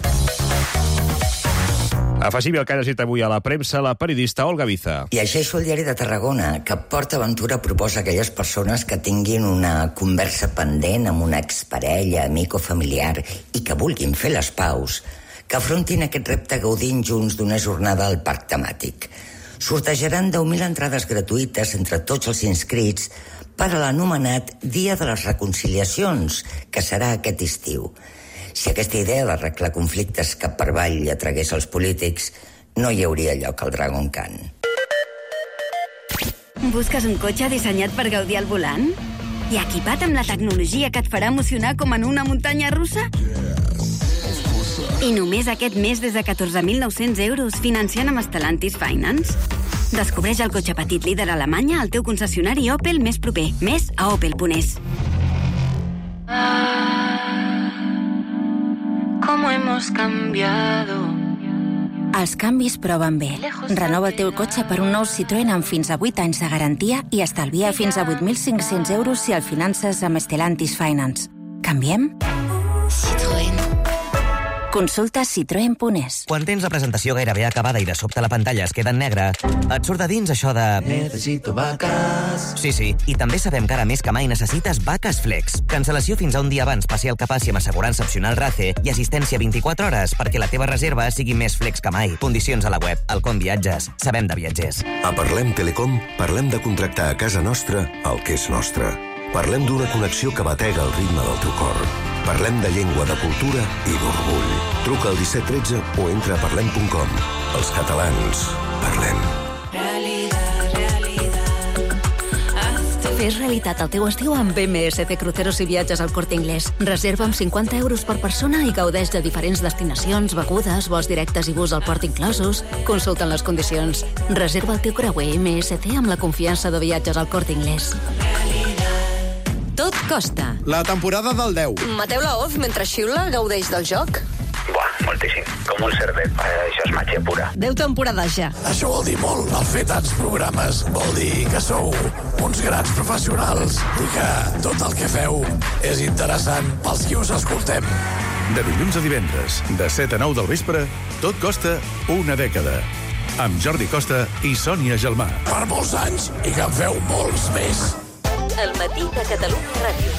Afegim el que ha llegit avui a la premsa la periodista Olga Viza. Llegeixo el diari de Tarragona que PortAventura proposa a aquelles persones que tinguin una conversa pendent amb una exparella, amic o familiar i que vulguin fer les paus, que afrontin aquest repte gaudint junts d'una jornada al parc temàtic. Sortejaran 10.000 entrades gratuïtes entre tots els inscrits per a l'anomenat Dia de les Reconciliacions, que serà aquest estiu. Si aquesta idea d'arreglar conflictes cap per avall atragués els polítics, no hi hauria lloc al Dragon Khan. Busques un cotxe dissenyat per gaudir al volant? I equipat amb la tecnologia que et farà emocionar com en una muntanya russa? I només aquest mes des de 14.900 euros financiant amb Stellantis Finance? Descobreix el cotxe petit líder a Alemanya al teu concessionari Opel més proper. Més a opel.es. ¿Cómo hemos cambiado? Els canvis proven bé. Renova el teu cotxe per un nou Citroën amb fins a 8 anys de garantia i estalvia fins a 8.500 euros si el finances amb Stellantis Finance. Canviem? Citroën. Consulta Citroën.es. Quan tens la presentació gairebé acabada i de sobte la pantalla es queda en negre, et surt de dins això de... Necesito vacas. Sí, i també sabem que ara més que mai necessites Vacas Flex. Cancel·lació fins a un dia abans, passi el que passi amb assegurança opcional RACE i assistència 24 hores perquè la teva reserva sigui més flex que mai. Condicions a la web. Alcom Viatges. Sabem de viatgers. A Parlem Telecom parlem de contractar a casa nostra el que és nostre. Parlem d'una connexió que batega el ritme del teu cor. Parlem de llengua, de cultura i d'orgull. Truca al 1713 o entra a parlem.com. Els catalans parlem. Fes realitat el teu estiu amb MSC Cruceros i Viatges al Corte Inglés. Reserva amb 50 euros per persona i gaudeix de diferents destinacions, begudes, vols directes i bus al port inclosos. Consulta les condicions. Reserva el teu creuer MSC amb la confiança de Viatges al Corte Inglés. Tot costa. La temporada del 10. Mateu Laoz, mentre xiula, gaudeix del joc? Buah, moltíssim. Com el cervet. Això és màgia pura. 10 temporades ja. Això vol dir molt. El fer tants programes vol dir que sou uns grans professionals i que tot el que feu és interessant pels qui us escoltem. De dilluns a divendres, de 7 a 9 del vespre, Tot costa una dècada. Amb Jordi Costa i Sònia Gelmà. Per molts anys i que en feu molts més. El matí de Catalunya Ràdio.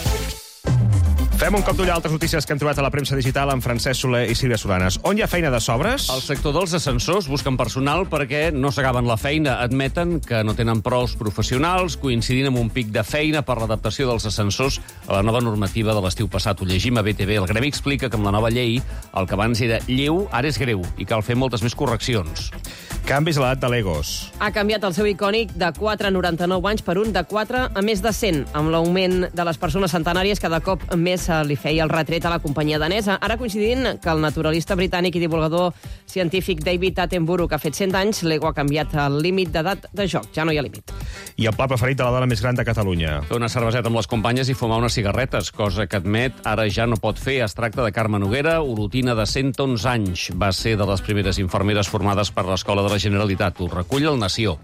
Fem un cop d'ull a altres notícies que hem trobat a la premsa digital amb Francesc Soler i Sílvia Solanes. On hi ha feina de sobres? El sector dels ascensors busquen personal perquè no s'acaben la feina. Admeten que no tenen prous professionals, coincidint amb un pic de feina per l'adaptació dels ascensors a la nova normativa de l'estiu passat. Ho llegim a BTV. El gremi explica que amb la nova llei el que abans era lleu ara és greu i cal fer moltes més correccions. Canvis a l'edat de l'Egos. Ha canviat el seu icònic de 4 a 99 anys per un de 4 a més de 100. Amb l'augment de les persones centenàries, cada cop més li feia el retret a la companyia danesa. Ara coincidint que el naturalista britànic i divulgador científic David Attenborough, que ha fet 100 anys, l'Ego ha canviat el límit d'edat de joc. Ja no hi ha límit. I el pla preferit de la dona més gran de Catalunya. Fer una cerveseta amb les companyes i fumar unes cigarretes, cosa que admet ara ja no pot fer. Es tracta de Carme Noguera, orotina de 111 anys. Va ser de les primeres infermeres formades per l'Escola de la Generalitat. Ho recull el Nació.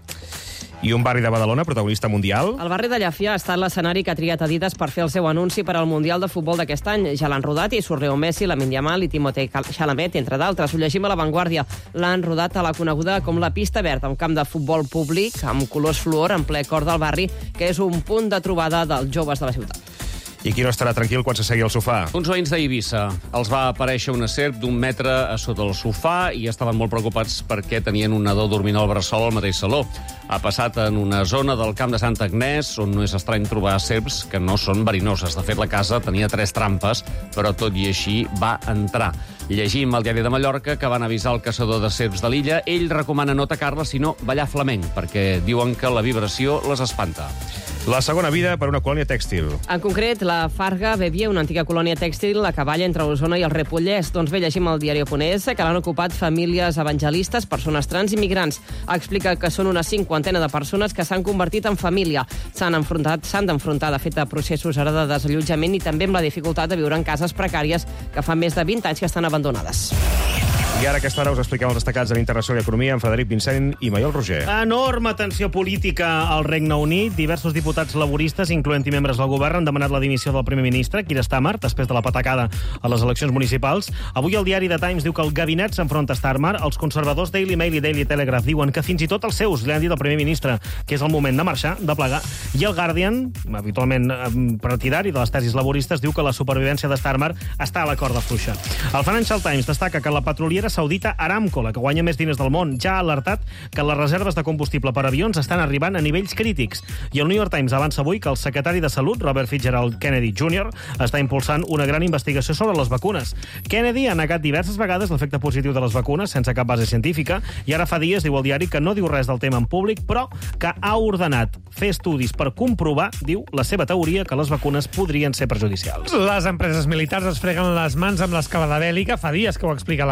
I un barri de Badalona, protagonista mundial? El barri de Llafia ha estat l'escenari que ha triat Adidas per fer el seu anunci per al Mundial de Futbol d'aquest any. Ja l'han rodat i surt Leo Messi, Lamine Yamal i Timothée Chalamet, entre d'altres. Ho llegim a La Vanguardia. L'han rodat a la coneguda com la Pista Verda, un camp de futbol públic amb colors fluor en ple cor del barri, que és un punt de trobada dels joves de la ciutat. I qui no estarà tranquil quan s'assegui al sofà? Uns veïns d'Eivissa. Els va aparèixer una serp d'1 metre a sota del sofà i estaven molt preocupats perquè tenien un nadó dormint al bressol al mateix saló. Ha passat en una zona del camp de Sant Agnès on no és estrany trobar serps que no són verinoses. De fet, la casa tenia 3 trampes, però tot i així va entrar. Llegim al Diari de Mallorca que van avisar el caçador de serps de l'illa. Ell recomana no atacar-la, sinó ballar flamenc, perquè diuen que la vibració les espanta. La segona vida per una colònia tèxtil. En concret, la Farga Bevier, una antiga colònia tèxtil a cavall entre Osona i el Ripollès. Doncs bé, llegim al diari.es que l'han ocupat famílies evangelistes, persones trans i migrants. Explica que són una 50 de persones que s'han convertit en família. S'han d'enfrontar, de fet, a processos ara de desallotjament i també amb la dificultat de viure en cases precàries que fa més de 20 anys que estan abandonades. I ara a aquesta hora us expliquem els destacats de l'Internacional i Economia amb Frederic Vincent i Maiol Roger. Enorme tensió política al Regne Unit. Diversos diputats laboristes, incloent-hi membres del govern, han demanat la dimissió del primer ministre, Keir Starmer, després de la patacada a les eleccions municipals. Avui el diari The Times diu que el gabinet s'enfronta a Starmer. Els conservadors Daily Mail i Daily Telegraph diuen que fins i tot els seus li han dit al primer ministre que és el moment de marxar, de plegar. I el Guardian, habitualment partidari de les tesis laboristes, diu que la supervivència de Starmer està a la corda fluixa. El Financial Times destaca que la petroliera saudita Aramco, la que guanya més diners del món, ja ha alertat que les reserves de combustible per avions estan arribant a nivells crítics. I el New York Times avança avui que el secretari de Salut, Robert Fitzgerald Kennedy Jr., està impulsant una gran investigació sobre les vacunes. Kennedy ha negat diverses vegades l'efecte positiu de les vacunes, sense cap base científica, i ara fa dies, diu el diari, que no diu res del tema en públic, però que ha ordenat fer estudis per comprovar, diu, la seva teoria, que les vacunes podrien ser perjudicials. Les empreses militars es freguen les mans amb l'escalada bèl·lica. Fa dies que ho explica la premsa econòmica.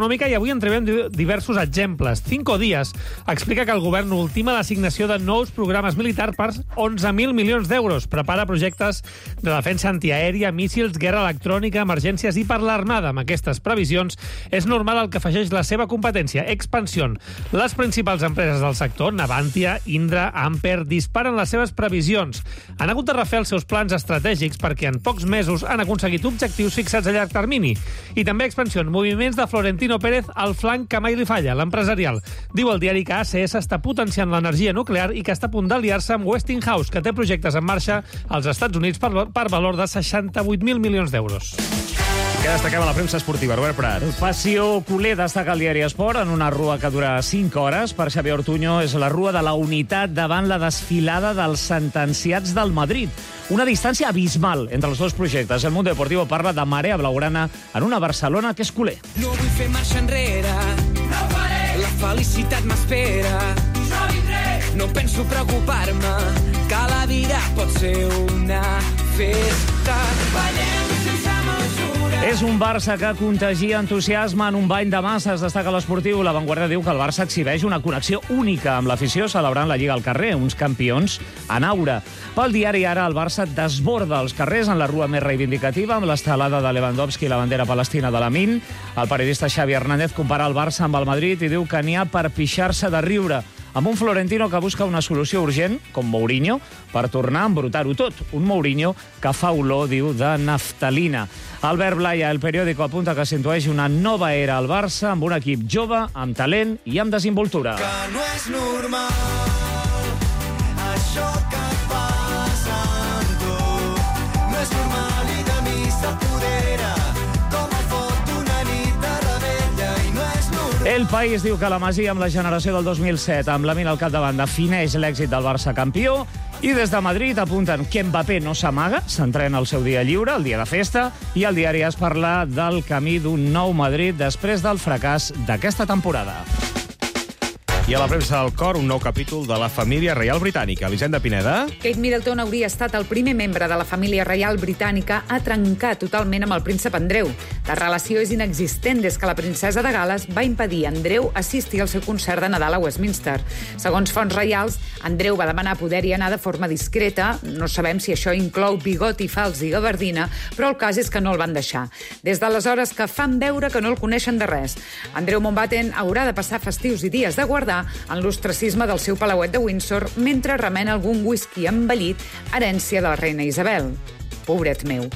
econòmica i avui en trobem diversos exemples. Cinco Días explica que el govern ultima l'assignació de nous programes militars per 11.000 milions d'euros. Prepara projectes de defensa antiaèria, míssils, guerra electrònica, emergències i per l'Armada. Amb aquestes previsions és normal el que afegeix la seva competència, Expansión. Les principals empreses del sector, Navantia, Indra, Amper, disparen les seves previsions. Han hagut de refer els seus plans estratègics perquè en pocs mesos han aconseguit objectius fixats a llarg termini. I també Expansión, moviments de Florentino Pérez al flanc que mai li falla, l'empresarial. Diu el diari que ACS està potenciant l'energia nuclear i que està a punt d'aliar-se amb Westinghouse, que té projectes en marxa als Estats Units per valor de 68.000 milions d'euros. Què destaquem a la premsa esportiva, Robert Prat? Passió culer destaca el diari Esport en una rua que dura 5 hores. Per Xavier Ortuño és la rua de la unitat davant la desfilada dels sentenciats del Madrid. Una distància abismal entre els dos projectes. El Mundo Deportivo parla de marea blaugrana en una Barcelona que és culer. No vull fer marxa enrere, no faré. La felicitat m'espera, jo vindré. No penso preocupar-me, que la vida pot ser una festa. Ballem sense mesura. És un Barça que contagia entusiasme en un bany de masses, destaca l'Esportiu. La Vanguardia diu que el Barça exhibeix una connexió única amb l'afició celebrant la Lliga al carrer, uns campions en aura. Pel diari Ara, el Barça desborda els carrers en la rua més reivindicativa amb l'estelada de Lewandowski i la bandera palestina de l'Amin. El periodista Xavi Hernández compara el Barça amb el Madrid i diu que n'hi ha per pixar-se de riure, amb un Florentino que busca una solució urgent, com Mourinho, per tornar a embrutar-ho tot. Un Mourinho que fa olor, diu, de naftalina. Albert Blaya, El Periódico, apunta que s'intueix una nova era al Barça amb un equip jove, amb talent i amb desenvoltura. Que no és normal això que passa amb tu. No és normal i de mi s'apodera com el foc d'una nit de rebella i no és normal. El País diu que la Masia, amb la generació del 2007, amb Lamine al capdavant, defineix l'èxit del Barça campió. I des de Madrid apunten que Mbappé no s'amaga, s'entrena el seu dia lliure, el dia de festa, i el diari es parla del camí d'un nou Madrid després del fracàs d'aquesta temporada. I a la premsa del Cor, un nou capítol de la família reial britànica. Elisenda Pineda. Kate Middleton hauria estat el primer membre de la família reial britànica a trencar totalment amb el príncep Andreu. La relació és inexistent des que la princesa de Gal·les va impedir a Andreu assistir al seu concert de Nadal a Westminster. Segons fonts reials, Andreu va demanar poder-hi anar de forma discreta. No sabem si això inclou bigoti fals i gabardina, però el cas és que no el van deixar. Des d'aleshores que fan veure que no el coneixen de res. Andreu Mountbatten haurà de passar festius i dies de guardar en l'ostracisme del seu palauet de Windsor mentre remena algun whisky envellit, herència de la reina Isabel. Pobret meu.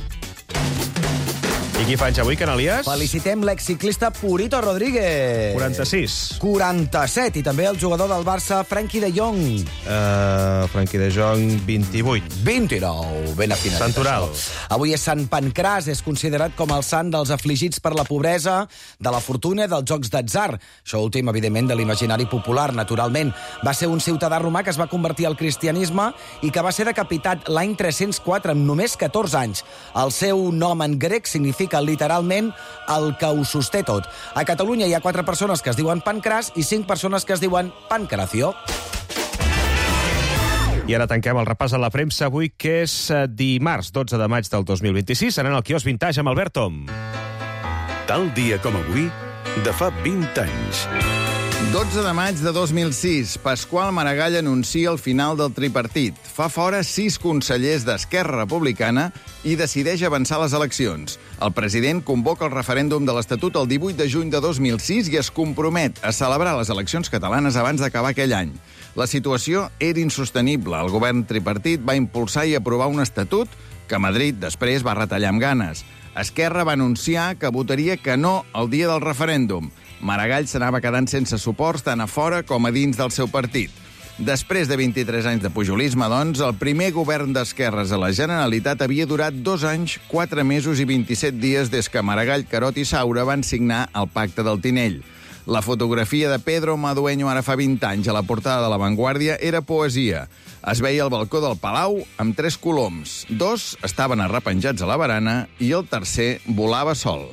I qui fa anys avui, Canalies? Felicitem l'exciclista Purito Rodríguez. 46. 47. I també el jugador del Barça, Frenkie de Jong. Frenkie de Jong, 28. 29. Ben afinat. Santoral. Avui és Sant Pancràs, és considerat com el sant dels afligits per la pobresa, de la fortuna i dels jocs d'atzar. Això últim, evidentment, de l'imaginari popular, naturalment. Va ser un ciutadà romà que es va convertir al cristianisme i que va ser decapitat l'any 304 amb només 14 anys. El seu nom en grec significa literalment el que ho sosté tot. A Catalunya hi ha 4 persones que es diuen Pancràs i 5 persones que es diuen Pancracio. I ara tanquem el repàs a la premsa avui, que és dimarts 12 de maig del 2026. Anant al quiosc Vintage amb Albert Tom. Tal dia com avui, de fa 20 anys. 12 de maig de 2006, Pasqual Maragall anuncia el final del tripartit. Fa fora 6 consellers d'Esquerra Republicana i decideix avançar les eleccions. El president convoca el referèndum de l'Estatut el 18 de juny de 2006 i es compromet a celebrar les eleccions catalanes abans d'acabar aquell any. La situació era insostenible. El govern tripartit va impulsar i aprovar un estatut que Madrid després va retallar amb ganes. Esquerra va anunciar que votaria que no el dia del referèndum. Maragall s'anava quedant sense suports tant a fora com a dins del seu partit. Després de 23 anys de pujolisme, doncs, el primer govern d'esquerres a la Generalitat havia durat 2 anys, 4 mesos i 27 dies des que Maragall, Carot i Saura van signar el Pacte del Tinell. La fotografia de Pedro Madueño ara fa 20 anys a la portada de La Vanguardia era poesia. Es veia al balcó del Palau amb 3 coloms. 2 estaven arrepenjats a la barana i el tercer volava sol.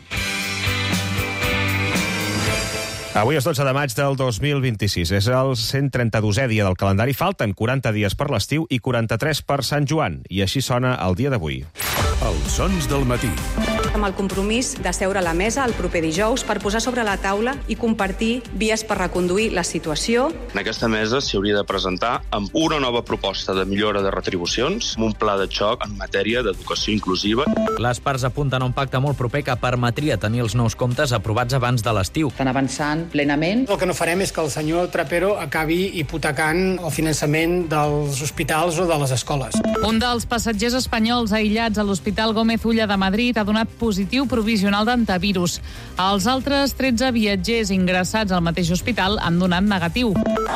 Avui és 12 de maig del 2026. És el 132è dia del calendari. Falten 40 dies per l'estiu i 43 per Sant Joan. I així sona el dia d'avui. Els sons del matí. amb el compromís de seure a la mesa el proper dijous per posar sobre la taula i compartir vies per reconduir la situació. En aquesta mesa s'hi hauria de presentar amb una nova proposta de millora de retribucions, amb un pla de xoc en matèria d'educació inclusiva. Les parts apunten a un pacte molt proper que permetria tenir els nous comptes aprovats abans de l'estiu. Estan avançant plenament. El que no farem és que el senyor Trapero acabi hipotecant el finançament dels hospitals o de les escoles. Un dels passatgers espanyols aïllats a l'Hospital Gómez Ulla de Madrid ha donat positiu provisional d'antivirus. Els altres 13 viatgers ingressats al mateix hospital han donat negatiu.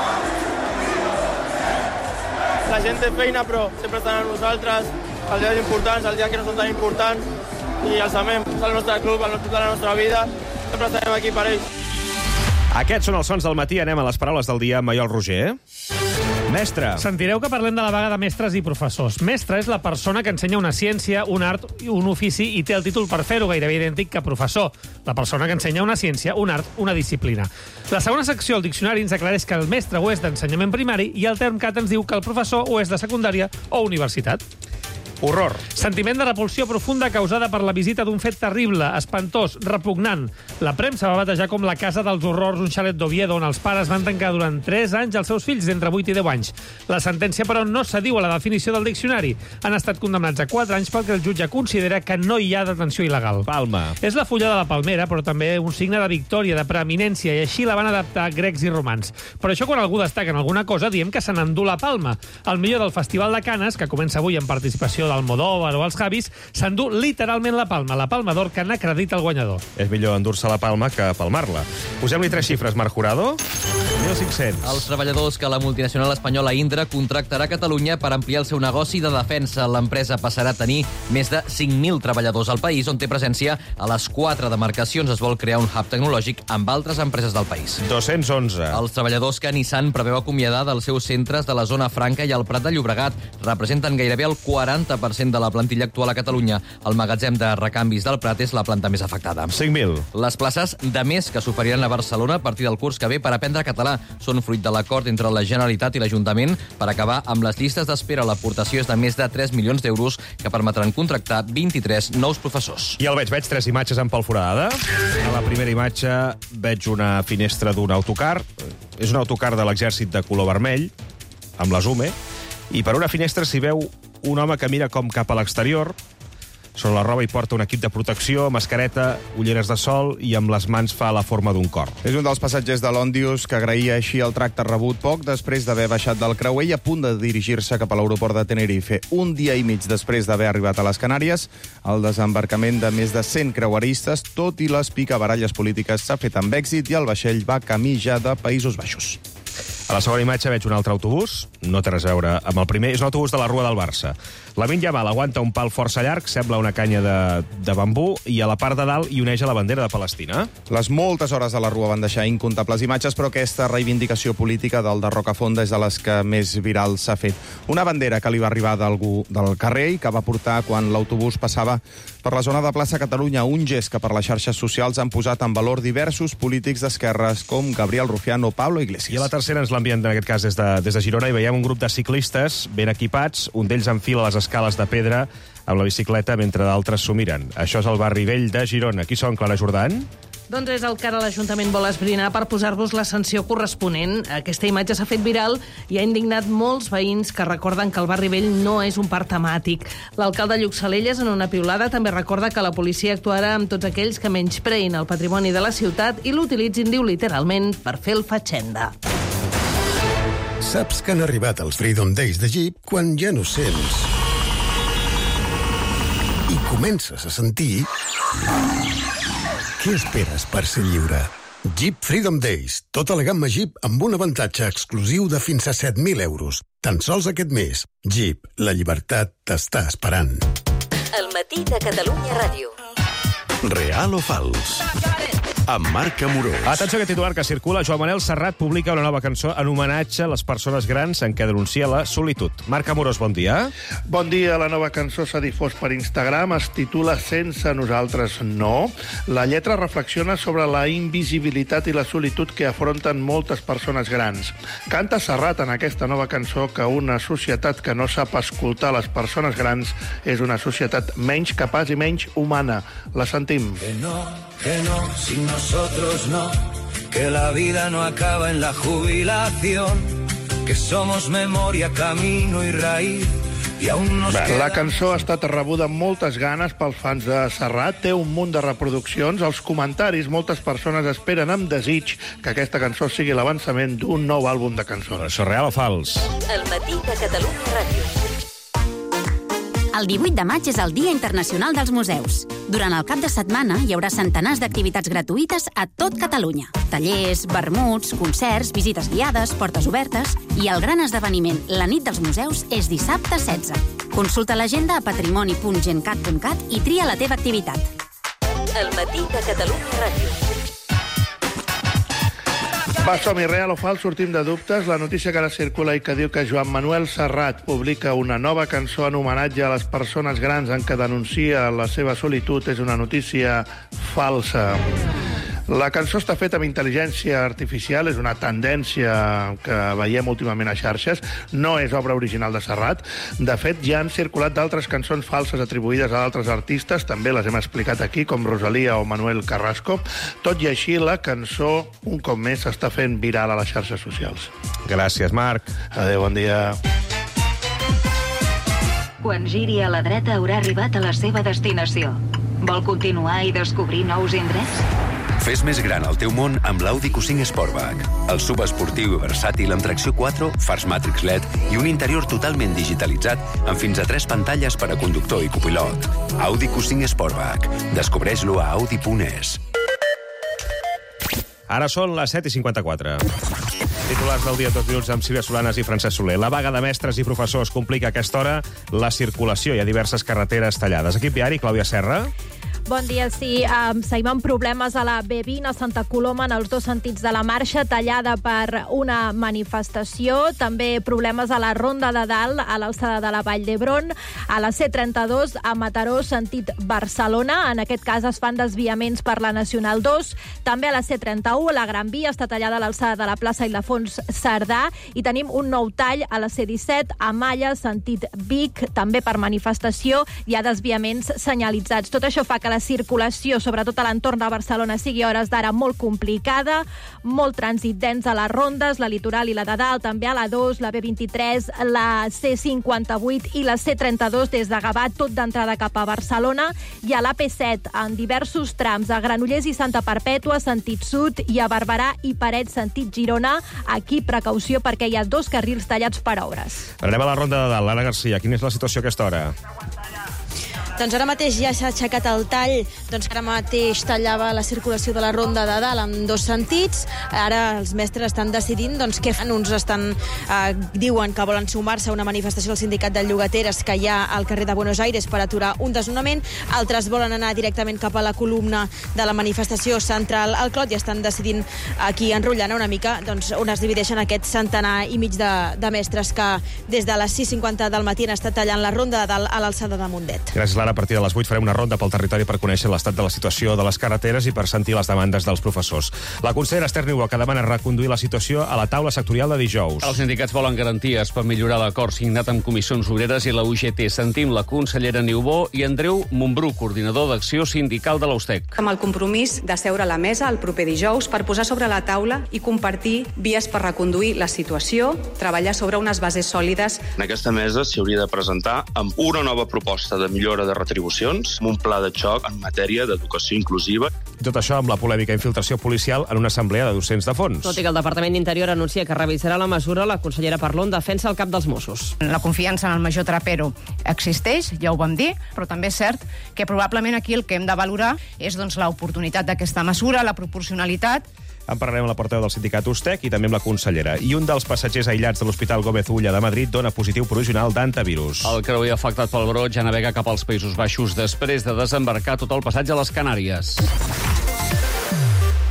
La gent té feina, però sempre estan amb nosaltres, els dies importants, els dies que no són tan importants, i els amem. És el nostre club, el nostre de la nostra vida, sempre estarem aquí per ells. Aquests són els sons del matí. Anem a les paraules del dia amb Maiol Roger. Mestre. Sentireu que parlem de la vaga de mestres i professors. Mestre és la persona que ensenya una ciència, un art, un ofici i té el títol per fer-ho, gairebé idèntic que professor. La persona que ensenya una ciència, un art, una disciplina. La segona secció, el diccionari, ens aclareix que el mestre ho és d'ensenyament primari i el Termcat ens diu que el professor ho és de secundària o universitat. Horror. Sentiment de repulsió profunda causada per la visita d'un fet terrible, espantós, repugnant. La premsa va batejar com la casa dels horrors un xalet d'Oviedo on els pares van tancar durant 3 anys els seus fills d'entre 8 i 10 anys. La sentència, però, no s'adiu a la definició del diccionari. Han estat condemnats a 4 anys perquè el jutge considera que no hi ha detenció il·legal. Palma. És la fulla de la palmera, però també un signe de victòria, de preeminència, i així la van adaptar grecs i romans. Per això, quan algú destaca en alguna cosa, diem que se n'endú la palma. El millor del Festival de Canes, que comença avui en participació d'Almodóvar o els Javis, s'endú literalment la palma d'or que n'acredita el guanyador. És millor endur-se la palma que palmar-la. Posem-li 3 xifres, Marc Jurado. 1.500. Els treballadors que la multinacional espanyola Indra contractarà a Catalunya per ampliar el seu negoci de defensa. L'empresa passarà a tenir més de 5.000 treballadors al país, on té presència a les 4 demarcacions. Es vol crear un hub tecnològic amb altres empreses del país. 211. Els treballadors que Nissan preveu acomiadar dels seus centres de la zona franca i al Prat de Llobregat representen gairebé el 40% de la plantilla actual a Catalunya. El magatzem de recanvis del Prat és la planta més afectada. 5.000. Les places de més que s'oferiran a Barcelona a partir del curs que ve per aprendre català són fruit de l'acord entre la Generalitat i l'Ajuntament per acabar amb les llistes d'espera. L'aportació és de més de 3 milions d'euros que permetran contractar 23 nous professors. I el veig 3 imatges en Pol Foradada. A la primera imatge veig una finestra d'un autocar. És un autocar de l'exèrcit de color vermell, amb la Zume, i per una finestra s'hi veu un home que mira com cap a l'exterior. Sobre la roba hi porta un equip de protecció, mascareta, ulleres de sol i amb les mans fa la forma d'un cor. És un dels passatgers de l'Òndius que agraïa així el tracte rebut poc després d'haver baixat del creuer i a punt de dirigir-se cap a l'aeroport de Tenerife. Un dia i mig després d'haver arribat a les Canàries, el desembarcament de més de 100 creueristes, tot i les picabaralles polítiques, s'ha fet amb èxit i el vaixell va camí ja de Països Baixos. A la segona imatge veig un altre autobús, no té res a veure amb el primer, és un autobús de la Rua del Barça. Lamine Yamal aguanta un pal força llarg, sembla una canya de bambú, i a la part de dalt hi uneix a la bandera de Palestina. Les moltes hores a la Rua van deixar incomptables imatges, però aquesta reivindicació política del de Rocafonda és de les que més viral s'ha fet. Una bandera que li va arribar d'algú del carrer i que va portar quan l'autobús passava per la zona de plaça Catalunya, un gest que per les xarxes socials han posat en valor diversos polítics d'esquerres com Gabriel Rufián o Pablo Iglesias. I a la tercera ens l'envien, en aquest cas, des de Girona, i veiem un grup de ciclistes ben equipats, un d'ells enfila les escales de pedra amb la bicicleta mentre d'altres s'ho miren. Això és el barri vell de Girona. Qui són, Clara Jordan? Doncs és el que ara l'Ajuntament vol esbrinar per posar-vos la sanció corresponent. Aquesta imatge s'ha fet viral i ha indignat molts veïns que recorden que el barri vell no és un parc temàtic. L'alcalde Lluc Salelles, en una piulada, també recorda que la policia actuarà amb tots aquells que menyspreïn el patrimoni de la ciutat i l'utilitzin, diu literalment, per fer el fatxenda. Saps que han arribat els Freedom Days de Jeep quan ja no sents i comences a sentir. Què esperes per ser lliure? Jeep Freedom Days. Tota la gamma Jeep amb un avantatge exclusiu de fins a 7.000 euros. Tan sols aquest mes. Jeep, la llibertat t'està esperant. El matí de Catalunya Ràdio. Real o fals? amb Marc Amorós. Atenció a aquest titular que circula. Joan Manel Serrat publica una nova cançó en homenatge a les persones grans en què denuncia la solitud. Marc Amorós, bon dia. Bon dia. La nova cançó s'ha difós per Instagram. Es titula Sense nosaltres no. La lletra reflexiona sobre la invisibilitat i la solitud que afronten moltes persones grans. Canta Serrat en aquesta nova cançó que una societat que no sap escoltar les persones grans és una societat menys capaç i menys humana. La sentim. Que no, sin nosotros no, que la vida no acaba en la jubilación, que somos memoria, camino y raíz. La cançó ha estat rebuda amb moltes ganes pels fans de Serrat, té un munt de reproduccions. Als comentaris, moltes persones esperen amb desig que aquesta cançó sigui l'avançament d'un nou àlbum de cançons. Això és real o fals? El matí de Catalunya Ràdio. El 18 de maig és el Dia Internacional dels Museus. Durant el cap de setmana hi haurà centenars d'activitats gratuïtes a tot Catalunya. Tallers, vermuts, concerts, visites guiades, portes obertes i el gran esdeveniment, la nit dels museus, és dissabte 16. Consulta l'agenda a patrimoni.gencat.cat i tria la teva activitat. El matí de Catalunya Ràdio. Va, som-hi, real o fals, sortim de dubtes. La notícia que ara circula i que diu que Joan Manuel Serrat publica una nova cançó en homenatge a les persones grans en què denuncia la seva solitud és una notícia falsa. La cançó està feta amb intel·ligència artificial, és una tendència que veiem últimament a xarxes, no és obra original de Serrat. De fet, ja han circulat d'altres cançons falses atribuïdes a d'altres artistes, també les hem explicat aquí, com Rosalía o Manuel Carrasco. Tot i així, la cançó, un cop més, s'està fent viral a les xarxes socials. Gràcies, Marc. Adéu, bon dia. Quan giri a la dreta haurà arribat a la seva destinació. Vol continuar i descobrir nous indrets? Fes més gran el teu món amb l'Audi Q5 Sportback. El subesportiu i versàtil amb tracció 4, fars Matrix LED i un interior totalment digitalitzat amb fins a 3 pantalles per a conductor i copilot. Audi Q5 Sportback. Descobreix-lo a audi.es. Ara són les 7:54. Titulars del dia en 2 minuts amb Sílvia Solanas i Francesc Soler. La vaga de mestres i professors complica a aquesta hora la circulació. Hi ha diverses carreteres tallades. Equip viari, Clàudia Serra. Bon dia, sí. Seguim amb problemes a la B20 a Santa Coloma en els dos sentits de la marxa, tallada per una manifestació. També problemes a la Ronda de Dalt, a l'alçada de la Vall d'Hebron. A la C32, a Mataró, sentit Barcelona. En aquest cas es fan desviaments per la Nacional 2. També a la C31, la Gran Via, està tallada a l'alçada de la plaça Ildefons Cerdà. I tenim un nou tall a la C17, a Malla, sentit Vic, també per manifestació. Hi ha desviaments senyalitzats. Tot això fa que la circulació, sobretot a l'entorn de Barcelona, sigui a hores d'ara molt complicada, molt trànsit dens a les rondes, la litoral i la de dalt, també a la 2, la B23, la C58 i la C32 des de Gavà, tot d'entrada cap a Barcelona, i a l'AP7 en diversos trams, a Granollers i Santa Perpètua, sentit sud, i a Barberà i Parets, sentit Girona. Aquí, precaució, perquè hi ha 2 carrils tallats per obres. Anem a la Ronda de Dalt. L'Anna Garcia, quina és la situació a aquesta hora? Doncs ara mateix ja s'ha aixecat el tall, doncs ara mateix tallava la circulació de la Ronda de Dalt en 2 sentits. Ara els mestres estan decidint doncs, què fan. Uns diuen que volen sumar-se a una manifestació del sindicat de llogateres que hi ha al carrer de Buenos Aires per aturar un desnonament. Altres volen anar directament cap a la columna de la manifestació central al Clot i estan decidint aquí, enrotllant una mica, doncs, on es divideixen aquest centenar i mig de mestres que des de les 6:50 del matí han estat tallant la Ronda de Dalt a l'alçada de Mundet. Gràcies, Lara. A partir de les 8 farem una ronda pel territori per conèixer l'estat de la situació de les carreteres i per sentir les demandes dels professors. La consellera Esther Niubó, que demana reconduir la situació a la taula sectorial de dijous. Els sindicats volen garanties per millorar l'acord signat amb Comissions Obreres i la UGT. Sentim la consellera Niubó i Andreu Montbrú, coordinador d'acció sindical de l'Austec. Amb el compromís de seure a la mesa el proper dijous per posar sobre la taula i compartir vies per reconduir la situació, treballar sobre unes bases sòlides. En aquesta mesa s'hi hauria de presentar amb una nova proposta de millora de retribucions, amb un pla de xoc en matèria d'educació inclusiva. Tot això amb la polèmica infiltració policial en una assemblea de docents de fons. Tot i que el Departament d'Interior anuncia que revisarà la mesura, la consellera Parlon defensa el cap dels Mossos. La confiança en el major Trapero existeix, ja ho vam dir, però també és cert que probablement aquí el que hem de valorar és doncs, l'oportunitat d'aquesta mesura, la proporcionalitat. En parlarem amb la portaveu del sindicat Ustec i també amb la consellera. I un dels passatgers aïllats de l'Hospital Gómez Ulla de Madrid dona positiu provisional d'antivirus. El creuer afectat pel brot ja navega cap als Països Baixos després de desembarcar tot el passatge a les Canàries.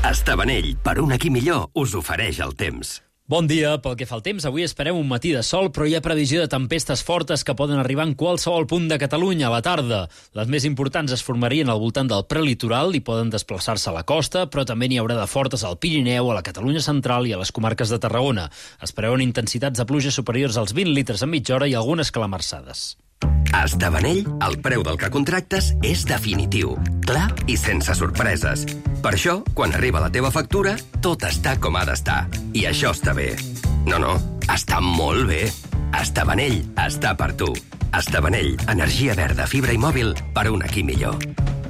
Estavanell, per un aquí millor, us ofereix el temps. Bon dia. Pel que fa al temps, avui esperem un matí de sol, però hi ha previsió de tempestes fortes que poden arribar en qualsevol punt de Catalunya a la tarda. Les més importants es formarien al voltant del prelitoral i poden desplaçar-se a la costa, però també n'hi haurà de fortes al Pirineu, a la Catalunya central i a les comarques de Tarragona. Es preveuen intensitats de pluja superiors als 20 litres en mitja hora i algunes calamarsades. A Estavanell, el preu del que contractes és definitiu, clar i sense sorpreses. Per això, quan arriba la teva factura, tot està com ha d'estar. I això està bé. No, està molt bé. Estavanell està per tu. Estavanell, energia verda, fibra i mòbil per un aquí millor.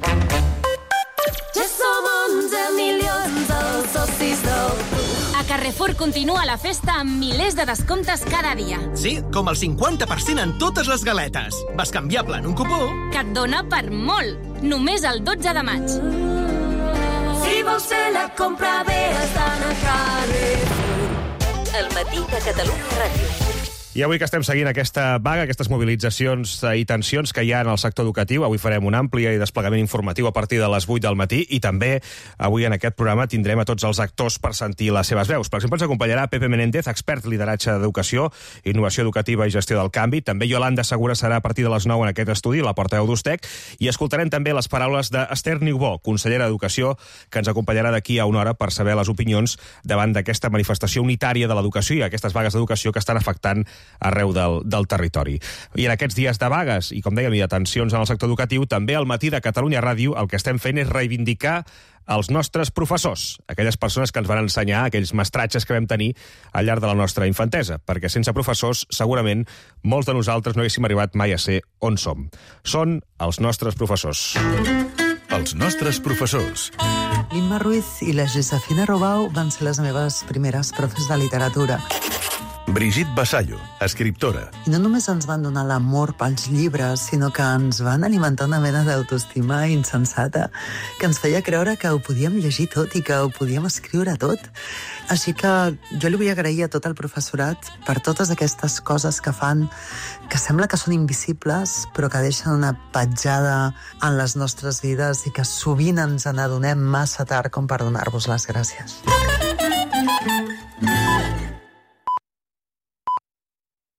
Ja som 11 milions els socis del A Carrefour continua la festa amb milers de descomptes cada dia. Sí, com el 50% en totes les galetes. Bescanviable en un cupó Que et dona per molt. Només el 12 de maig. Si vols fer la compra bé, has d'anar a Carrefour. El matí de Catalunya Ràdio. I avui que estem seguint aquesta vaga, aquestes mobilitzacions i tensions que hi ha en el sector educatiu, avui farem un ampli desplegament informatiu a partir de les 8 del matí i també avui en aquest programa tindrem a tots els actors per sentir les seves veus. Per exemple, ens acompanyarà Pepe Menéndez, expert en lideratge d'educació, innovació educativa i gestió del canvi. També Yolanda Segura serà a partir de les 9 en aquest estudi, la portaveu d'Ustec, i escoltarem també les paraules d'Esther Niubó, consellera d'Educació, que ens acompanyarà d'aquí a una hora per saber les opinions davant d'aquesta manifestació unitària de l'educació i aquestes vagues d'educació que estan afectant arreu del territori. I en aquests dies de vagues i, com dèiem, i de tensions en el sector educatiu, també al matí de Catalunya Ràdio el que estem fent és reivindicar els nostres professors, aquelles persones que ens van ensenyar, aquells mestratges que vam tenir al llarg de la nostra infantesa, perquè sense professors, segurament, molts de nosaltres no haguéssim arribat mai a ser on som. Són els nostres professors. Els nostres professors. L'Imma Ruiz i la Josefina Robau van ser les meves primeres profes de literatura. Brigitte Vassallo, escriptora. I no només ens van donar l'amor pels llibres, sinó que ens van alimentar una mena d'autoestima insensata que ens feia creure que ho podíem llegir tot i que ho podíem escriure tot. Així que jo li vull agrair a tot el professorat per totes aquestes coses que fan, que sembla que són invisibles, però que deixen una petjada en les nostres vides i que sovint ens n'adonem massa tard com per donar-vos les gràcies.